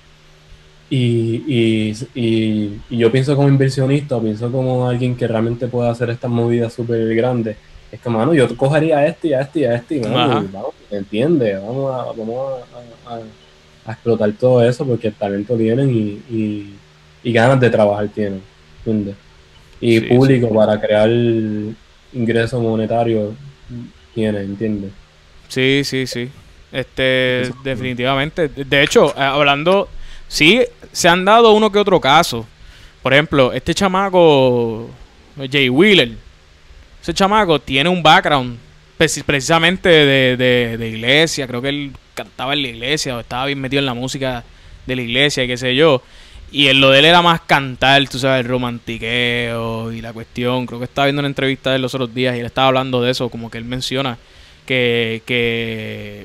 Y yo pienso como inversionista, pienso como alguien que realmente pueda hacer estas movidas súper grandes. Es que, mano, yo cogería a este y a este y a este y, mano, y vamos, ¿entiendes? Vamos a explotar todo eso porque el talento tienen y ganas de trabajar tienen, ¿entiendes? Y público para crear ingresos monetarios tienen, ¿entiendes? Sí. Definitivamente. De hecho, hablando, sí, se han dado uno que otro caso. Por ejemplo, este chamaco, Jay Wheeler, ese chamaco tiene un background precisamente de iglesia. Creo que él cantaba en la iglesia o estaba bien metido en la música de la iglesia y qué sé yo. Y lo de él era más cantar, tú sabes, el romantiqueo y la cuestión. Creo que estaba viendo una entrevista de él los otros días y él estaba hablando de eso, como que él menciona que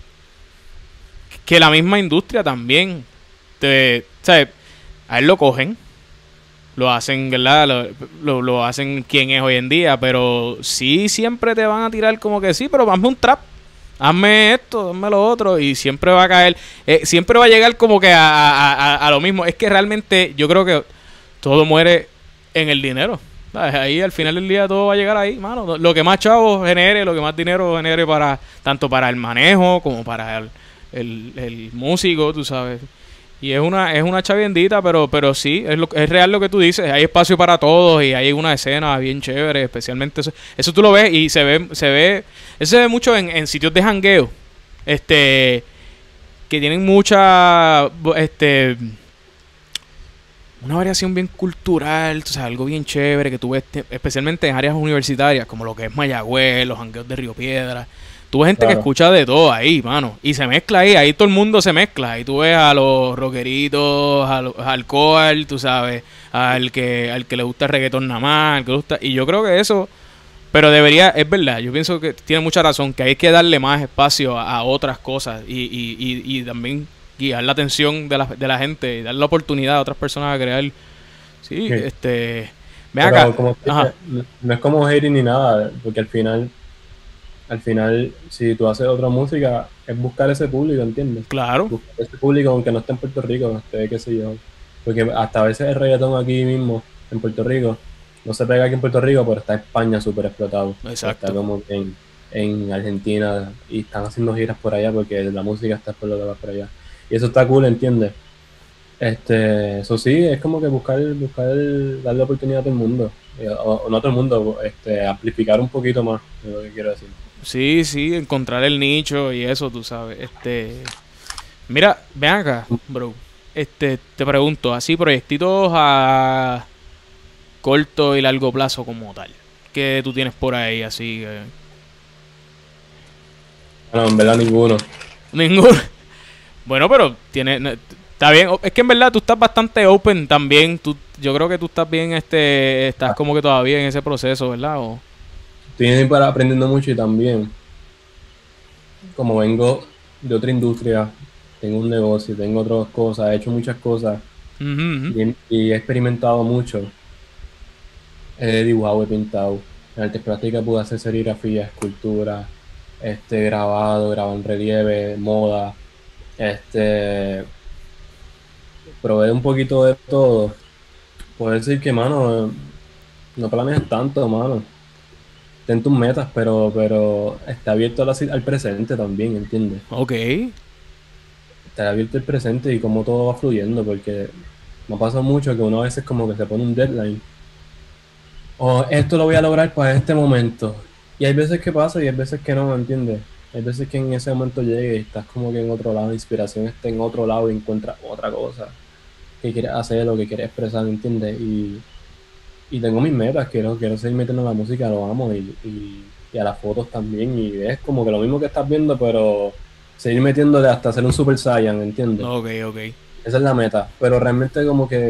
la misma industria también, ¿sabes? A él lo cogen, lo hacen, ¿verdad? Lo hacen quien es hoy en día, pero sí siempre te van a tirar como que sí, pero hazme un trap, hazme esto, hazme lo otro, y siempre va a caer, siempre va a llegar como que a lo mismo. Es que realmente yo creo que todo muere en el dinero. ¿Sabes? Ahí al final del día todo va a llegar ahí, mano. Lo que más chavos genere, lo que más dinero genere tanto para el manejo como para el músico, tú sabes. Y es una chaviendita, pero sí, es real lo que tú dices. Hay espacio para todos y hay una escena bien chévere, especialmente eso tú lo ves y eso se ve mucho en sitios de jangueo, que tienen mucha, una variación bien cultural, tú sabes, algo bien chévere que tú ves, especialmente en áreas universitarias, como lo que es Mayagüez, los jangueos de Río Piedra. Tú ves gente que escucha de todo ahí, mano. Y se mezcla ahí todo el mundo se mezcla. Ahí tú ves a los rockeritos, al alcohol, tú sabes, al que le gusta el reggaetón nada más, al que le gusta. Y yo creo que eso, pero es verdad, yo pienso que tiene mucha razón, que hay que darle más espacio a otras cosas y también guiar la atención de la gente y dar la oportunidad a otras personas a crear. Sí, ven acá. Como no es como hating ni nada, porque al final, si tú haces otra música, es buscar ese público, ¿entiendes? Claro. Buscar ese público, aunque no esté en Puerto Rico, no esté, qué sé yo. Porque hasta a veces el reggaetón aquí mismo, en Puerto Rico, no se pega aquí en Puerto Rico, pero está en España súper explotado. Exacto. Está como en Argentina y están haciendo giras por allá porque la música está explotada por allá. Y eso está cool, ¿entiendes? Eso sí, es como que buscar darle oportunidad a todo el mundo. O no a todo el mundo, amplificar un poquito más, es lo que quiero decir. Sí, encontrar el nicho y eso, tú sabes. Mira, ven acá, bro. Te pregunto, así proyectitos a corto y largo plazo como tal. ¿Qué tú tienes por ahí así? Bueno, en verdad ninguno. Ninguno. Bueno, pero Está bien, es que en verdad tú estás bastante open también. Yo creo que tú estás bien, estás como que todavía en ese proceso, ¿verdad? Estoy aprendiendo mucho y también, como vengo de otra industria, tengo un negocio, tengo otras cosas, he hecho muchas cosas y he experimentado mucho. He dibujado, he pintado. En artes plásticas pude hacer serigrafía, escultura, grabado en relieve, moda, probé un poquito de todo. Puedo decir que, mano, no planees tanto, mano. Ten tus metas, pero está abierto al presente también, ¿entiendes? Ok. Está abierto el presente y cómo todo va fluyendo, porque me pasa mucho que uno a veces como que se pone un deadline. O esto lo voy a lograr para este momento. Y hay veces que pasa y hay veces que no, ¿entiendes? Hay veces que en ese momento llegue y estás como que en otro lado, la inspiración está en otro lado y encuentras otra cosa que quieres hacer o que quieres expresar, ¿entiendes? Y tengo mis metas, quiero seguir metiendo en la música, lo amo, y a las fotos también, y es como que lo mismo que estás viendo, pero seguir metiéndole hasta hacer un Super Saiyan, ¿entiendes? Ok. Esa es la meta, pero realmente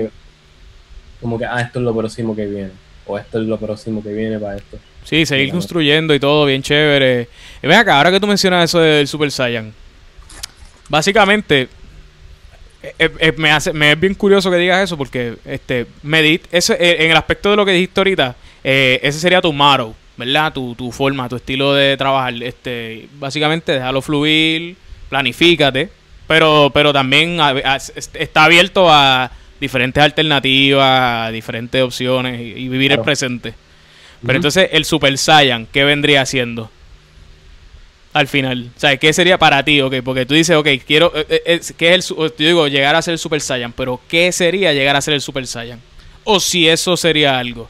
esto es lo próximo que viene, o esto es lo próximo que viene para esto. Sí, seguir construyendo y todo, bien chévere. Y ven acá, ahora que tú mencionas eso del Super Saiyan, básicamente me es bien curioso que digas eso porque en el aspecto de lo que dijiste ahorita, ese sería tu motto, ¿verdad? Tu forma, tu estilo de trabajar. Básicamente déjalo fluir, planifícate, pero también está abierto a diferentes alternativas, a diferentes opciones y vivir el presente. Pero entonces el Super Saiyan, ¿qué vendría siendo? Al final, o sea, ¿qué sería para ti? Okay, porque tú dices, ok, quiero, ¿qué es yo digo, llegar a ser el Super Saiyan, pero ¿qué sería llegar a ser el Super Saiyan? O si eso sería algo.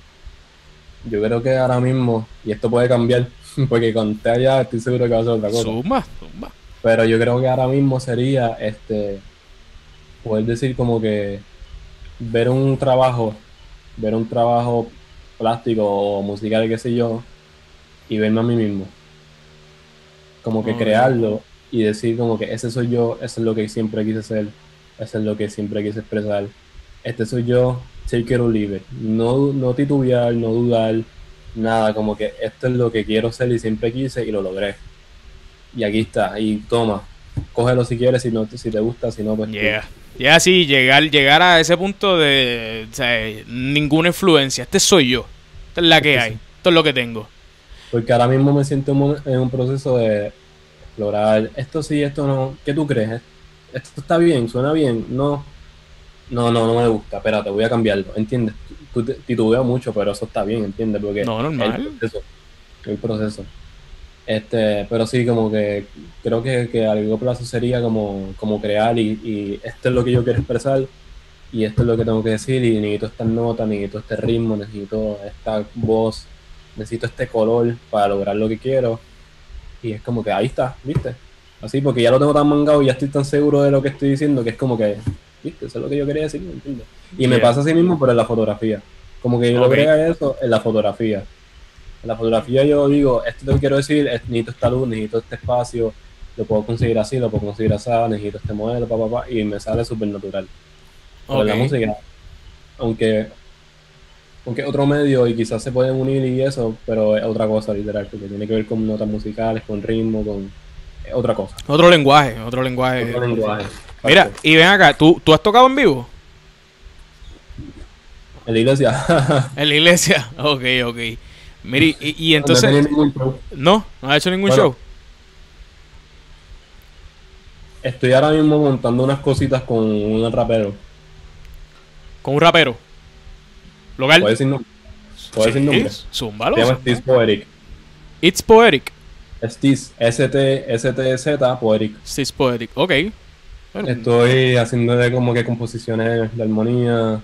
Yo creo que ahora mismo, y esto puede cambiar, porque cuando esté allá estoy seguro que va a ser otra cosa. Zumba. Pero yo creo que ahora mismo sería, poder decir como que ver un trabajo plástico o musical, qué sé yo, y verme a mí mismo. Como que crearlo y decir como que ese soy yo, eso es lo que siempre quise ser, eso es lo que siempre quise expresar. Este soy yo, take it or leave it. No titubear, no dudar, nada, como que esto es lo que quiero ser y siempre quise y lo logré. Y aquí está, y toma, cógelo si quieres, si te gusta, si no, pues Ya sí, llegar a ese punto de, o sea, ninguna influencia. Este soy yo, esta es la que hay, esto es lo que tengo. Porque ahora mismo me siento en un proceso de explorar esto sí, esto no. ¿Qué tú crees? ¿Esto está bien? ¿Suena bien? No me gusta. Espérate, voy a cambiarlo. ¿Entiendes? Tú titubeas mucho, pero eso está bien, ¿entiendes? Porque no, normal. El proceso. Pero sí, como que creo que a largo plazo sería como crear y esto es lo que yo quiero expresar y esto es lo que tengo que decir y necesito estas notas, necesito este ritmo, necesito esta voz, necesito este color para lograr lo que quiero y es como que ahí está, ¿viste? Así porque ya lo tengo tan mangado y ya estoy tan seguro de lo que estoy diciendo que es como que, ¿viste? Eso es lo que yo quería decir, ¿entiendes? Y me pasa así mismo pero en la fotografía, como que yo logré eso en la fotografía. En la fotografía yo digo, esto es lo que quiero decir, necesito esta luz, necesito este espacio, lo puedo conseguir así, lo puedo conseguir así, necesito este modelo, y me sale súper natural. Pero en la música, aunque otro medio y quizás se pueden unir y eso, pero es otra cosa literal, porque tiene que ver con notas musicales, con ritmo, con otra cosa. Otro lenguaje. Mira, y ven acá, ¿tú has tocado en vivo? En la iglesia. En la iglesia, ok. Mira, y entonces... No has hecho ningún show. Estoy ahora mismo montando unas cositas con un rapero. ¿Con un rapero? ¿Local? ¿Puedes decir nombre? Zúmbalo. Se llama Stiz Poetic. It's Poetic. Stiz, S-T-Z Poetic. Stiz Poetic, ok. Bueno. Estoy haciéndole como que composiciones de armonía,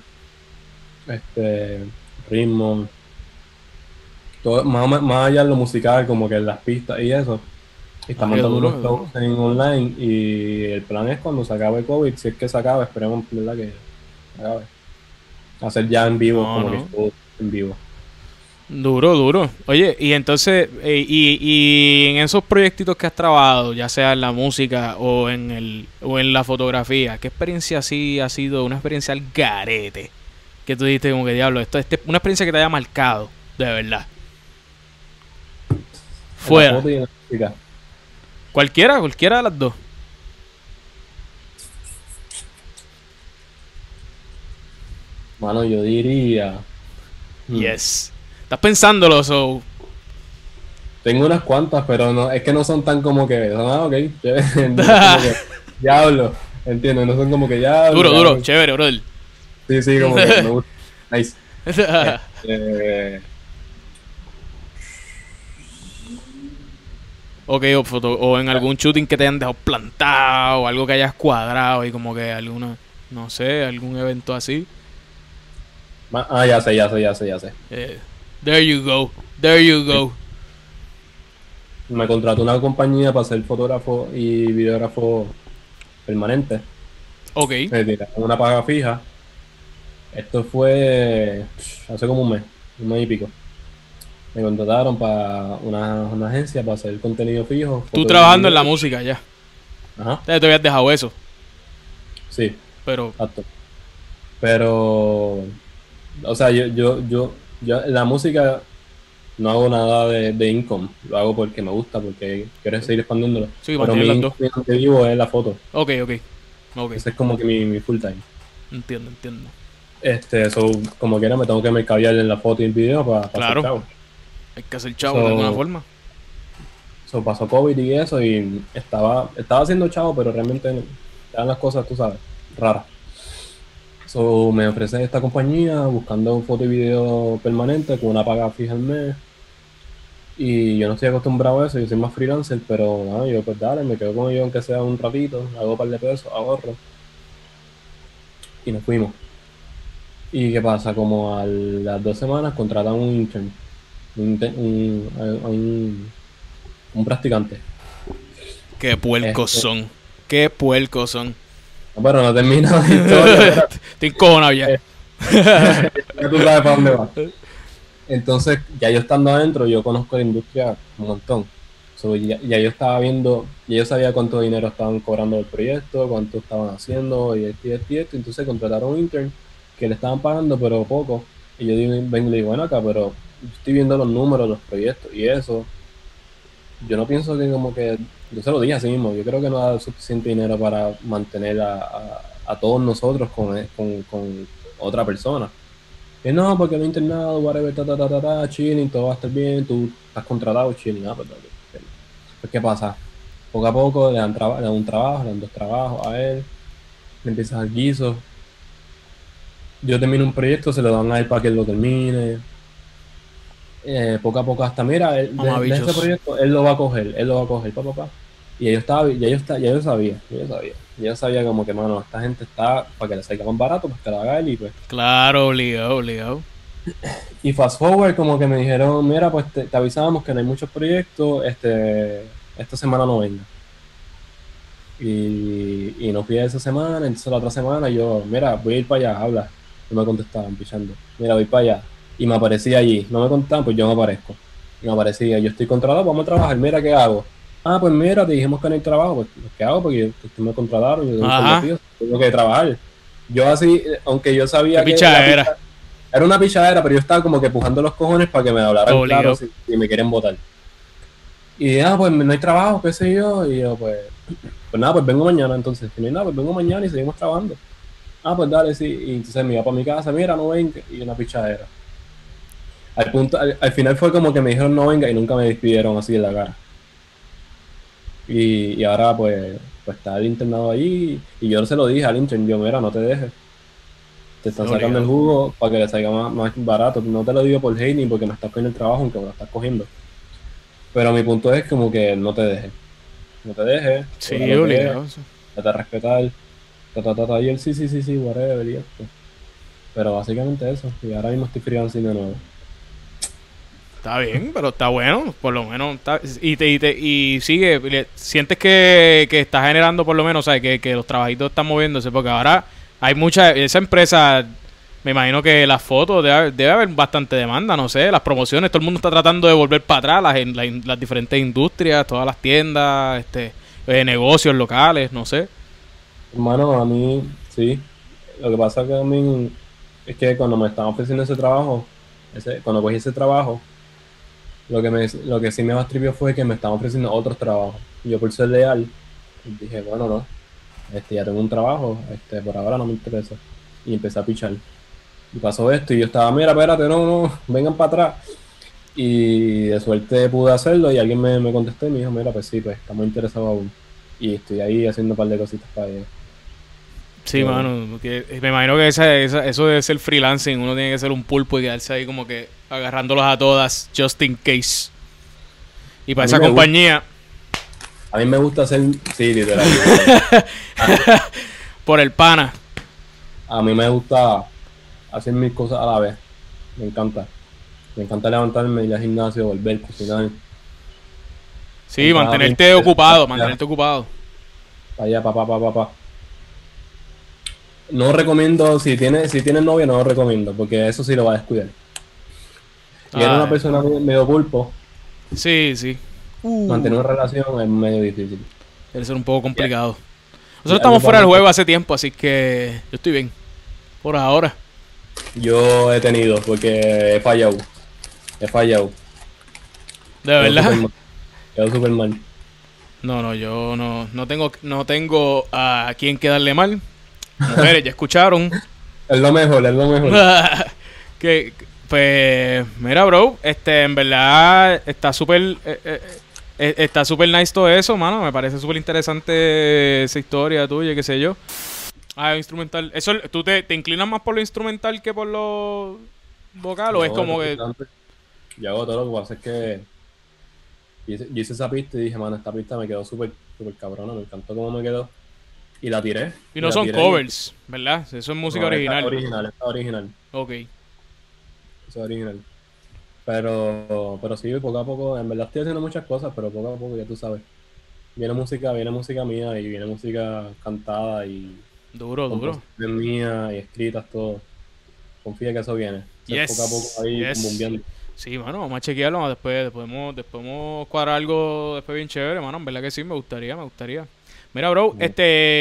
ritmo, todo, más allá de lo musical, como que las pistas y eso. Y estamos montando unos shows en online y el plan es cuando se acabe el COVID, si es que se acaba, esperemos ¿verdad? Que se acabe. Hacer ya en vivo, que estuvo en vivo. Duro, duro. Oye, y entonces, y en esos proyectitos que has trabajado, ya sea en la música o en la fotografía, ¿qué experiencia así ha sido una experiencia al garete? Que tú dijiste como que diablo, una experiencia que te haya marcado, de verdad. En la Fuera. foto y en la música. Cualquiera de las dos. Mano, yo diría. Yes. Estás pensándolo, so. Tengo unas cuantas, pero no, es que no son tan como que. Ok, chévere, no es como que, diablo, entiendo, no son como que diablo. Duro, diablo. duro, chévere, brother. Sí, como que me gusta. Nice. Eh, Ok, o en algún shooting que te hayan dejado plantado, o algo que hayas cuadrado y como que alguna, no sé, algún evento así. ya sé. There you go, there you go. Me contrató una compañía para ser fotógrafo y videógrafo permanente. Ok, Me tiraron una paga fija. Esto fue hace como un mes y pico. Me contrataron para una agencia para hacer contenido fijo. tú fotos y trabajando en la videos. música ya. Ajá, Te habías dejado eso, sí, pero exacto. Pero, o sea, yo en la música no hago nada de income. Lo hago porque me gusta, porque quiero seguir expandiéndolo. sí, Pero mantener mi las dos. income que vivo es la foto. Ok. Ese es como que mi full time. Entiendo. So, como quiera me tengo que mercadear en la foto y el video para Claro. hacer chavo. Hay que hacer chavo de alguna forma. So, pasó COVID y eso, y estaba haciendo chavo, pero realmente eran las cosas, tú sabes, raras. So, me ofrece esta compañía buscando foto y video permanente con una paga fija al mes. Y yo no estoy acostumbrado a eso, yo soy más freelancer, pero nada, yo pues dale, me quedo con ellos aunque sea un ratito, hago un par de pesos, ahorro. Y nos fuimos. ¿Y qué pasa? Como a las 2 semanas contratan un intern, un practicante. Qué puercos son. Qué puercos son. No, pero no termina la historia. Estoy encojonado ya. Ya tú sabes para dónde va. Entonces, ya yo estando adentro, yo conozco la industria un montón. So, ya yo estaba viendo, ya yo sabía cuánto dinero estaban cobrando del proyecto, cuánto estaban haciendo, y esto. Entonces contrataron un intern que le estaban pagando, pero poco. Y yo vengo y le digo, bueno, acá, pero yo estoy viendo los números, los proyectos y eso. Yo no pienso que como que, yo se lo dije así mismo, yo creo que no da suficiente dinero para mantener a todos nosotros con otra persona. Y no, porque no hay internado, whatever, chilling, todo va a estar bien, tú estás contratado, chilling, pues, pues ¿qué pasa? Poco a poco le dan un trabajo, le dan 2 trabajos a él, le empiezas al guiso. Yo termino un proyecto, se lo dan a él para que él lo termine. Poco a poco hasta, mira, de este proyecto él lo va a coger, papá. Y yo sabía como que, mano, esta gente está para que le salga más barato, pues que lo haga él y pues. Claro, obligado. Y fast forward, como que me dijeron, mira, pues te avisábamos que no hay muchos proyectos, esta semana no venga. Y no fui a esa semana, entonces la otra semana yo, mira, voy a ir para allá, habla. No me contestaban, pichando. Mira, voy para allá. Y me aparecía allí. No me contestaban, pues yo me aparezco. Y me aparecía, yo estoy contratado, vamos a trabajar, mira, ¿qué hago? Pues mira, te dijimos que no hay trabajo, pues ¿qué hago? Porque tú me contrataron, yo tengo que trabajar. Yo así, aunque yo sabía que era una pichadera, pero yo estaba como que pujando los cojones para que me hablaran claro si me quieren votar. Y pues no hay trabajo, qué sé yo, y yo pues nada, pues vengo mañana entonces. Si no hay nada, pues vengo mañana y seguimos trabajando. Pues dale, sí. Y entonces me iba para mi casa, mira, no venga, y una pichadera. Al final fue como que me dijeron no venga y nunca me despidieron así en la cara. Y ahora pues está el internado allí y yo se lo dije al intern, yo, mira, no te dejes. Te están sacando el jugo para que le salga más barato. No te lo digo por hate ni porque me estás cogiendo el trabajo, aunque me lo estás cogiendo. Pero mi punto es como que no te dejes. No te dejes. Sí, obligado. Trata de respetar. Y él sí, whatever y esto. Pero básicamente eso. Y ahora mismo estoy freelancing de nuevo. Está bien, pero está bueno, por lo menos. Y sigue, sientes que está generando por lo menos, ¿sabes? Que los trabajitos están moviéndose, porque ahora hay esa empresa Me imagino que las fotos debe haber bastante demanda, no sé, las promociones, todo el mundo está tratando de volver para atrás, las diferentes industrias, todas las tiendas, negocios locales, no sé. Hermano, a mí, sí. Lo que pasa que a mí es que cuando me estaban ofreciendo ese trabajo, cuando cogí ese trabajo, lo que sí me bastripió fue que me estaban ofreciendo otros trabajos. Y yo por ser leal, dije, bueno, no, ya tengo un trabajo, por ahora no me interesa. Y empecé a pichar. Y pasó esto y yo estaba, mira, espérate, no, vengan para atrás. Y de suerte pude hacerlo y alguien me contestó y me dijo, mira, pues sí, pues estamos interesados aún. Y estoy ahí haciendo un par de cositas para ellos. Sí, mano, me imagino que eso de ser freelancing, uno tiene que ser un pulpo y quedarse ahí como que agarrándolos a todas, just in case. Y para esa compañía... A mí me gusta hacer... Sí, literal. Por el pana. A mí me gusta hacer mis cosas a la vez. Me encanta. Me encanta levantarme, ir al gimnasio, volver, cocinar. Sí, mantenerte ocupado. Para allá, pa. No recomiendo, si tienes novia, no lo recomiendo, porque eso sí lo va a descuidar. Y era una persona medio pulpo. Sí. Mantener una relación es medio difícil. Debe ser un poco complicado. Nosotros estamos fuera del juego hace tiempo, así que yo estoy bien. Por ahora. Yo he tenido, porque he fallado. ¿De verdad? Quedó súper mal. No, yo no tengo a quien quedarle mal. Mujeres, ya escucharon. Es lo mejor. Pues, mira, bro, en verdad está súper nice todo eso, mano. Me parece súper interesante esa historia tuya, qué sé yo. Instrumental. Eso, ¿tú te inclinas más por lo instrumental que por lo vocal? ¿O es como que...? Yo hago todo, lo que pasa es que yo hice esa pista y dije, mano, esta pista me quedó súper cabrona, me encantó cómo me quedó. Y la tiré. Y no son covers, ¿verdad? Eso es música original. Está original. Ok. Eso es original. Pero sí, poco a poco, en verdad estoy haciendo muchas cosas, pero poco a poco, ya tú sabes. Viene música mía y viene música cantada y... Duro. Mía y escritas, todo. Confía que eso viene. Yes. Poco a poco ahí bombeando. Sí, mano, vamos a chequearlo. Después podemos cuadrar algo después bien chévere, mano. En verdad que sí, me gustaría. Mira, bro, ¿en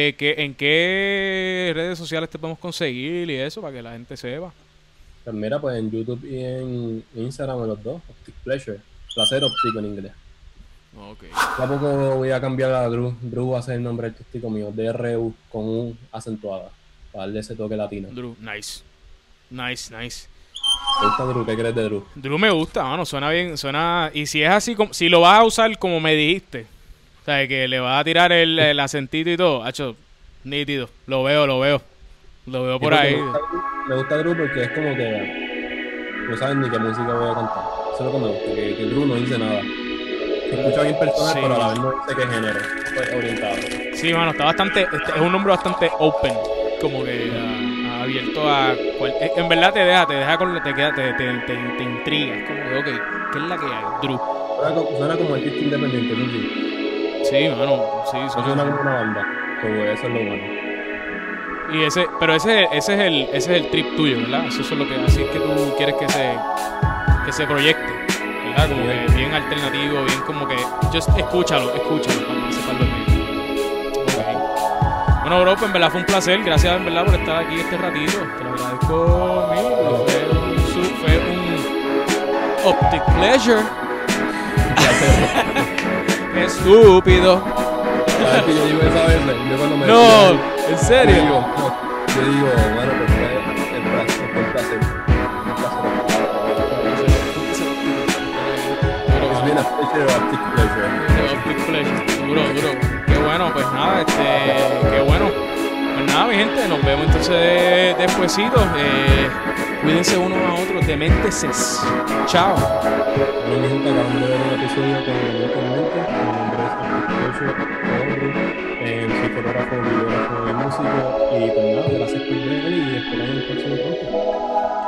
qué redes sociales te podemos conseguir y eso para que la gente sepa? Pues mira, pues en YouTube y en Instagram, en los dos, Optic Pleasure. Placer óptico en inglés. Ok. Poco a poco voy a cambiar a Drew. Drew va a ser el nombre artístico mío. DRU con U acentuada. Para darle ese toque latino. Drew, nice. ¿Te gusta Drew? ¿Qué crees de Drew? Drew me gusta, mano. Suena bien. Y si es así, si lo vas a usar como me dijiste, o sea, que le vas a tirar el acentito y todo, hacho, nítido. Lo veo por ahí. Me gusta Drew porque es como que no saben ni qué música voy a cantar. Eso es lo que me gusta, que Drew no dice nada. Se escucha bien personal, pero a la vez no dice qué género. Estoy orientado. Sí, mano, está bastante, es un nombre bastante open, como que abierto a en verdad te deja con te intriga, es como que ok, ¿qué es la que hay? Drew. Suena como artista independiente, ¿no? Sí, mano, sí, suena como una banda. Pues eso es lo bueno. Y pero ese es el trip tuyo, ¿verdad? Eso es lo que así es que tú quieres que se proyecte, ¿verdad? Como que bien alternativo, bien como que escúchalo para que sepas lo que es. Okay. Bueno, bro, pues en verdad fue un placer, gracias en verdad por estar aquí este ratito. Te lo agradezco mío, fue un Optic Pleasure. Estúpido. ¿Sabes que yo digo esa vez? No, ¿en serio? Yo digo, bueno, pues fue un placer. Es bien Optic Pleasure. Duro. Qué bueno, pues nada, qué bueno. Pues nada, mi gente, nos vemos entonces despuesito. Cuídense unos a otros, dementes. Chao. Bueno, mi gente, acabamos de ver un episodio con mi nombre es Optic Pleasure, soy fotógrafo, videógrafo y músico, y pues nada, gracias por ver y esperamos el próximo pronto.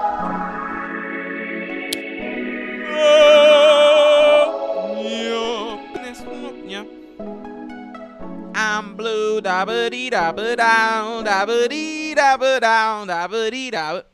I'm blue, da ba dee da ba down, da ba dee da ba down, da ba dee da ba.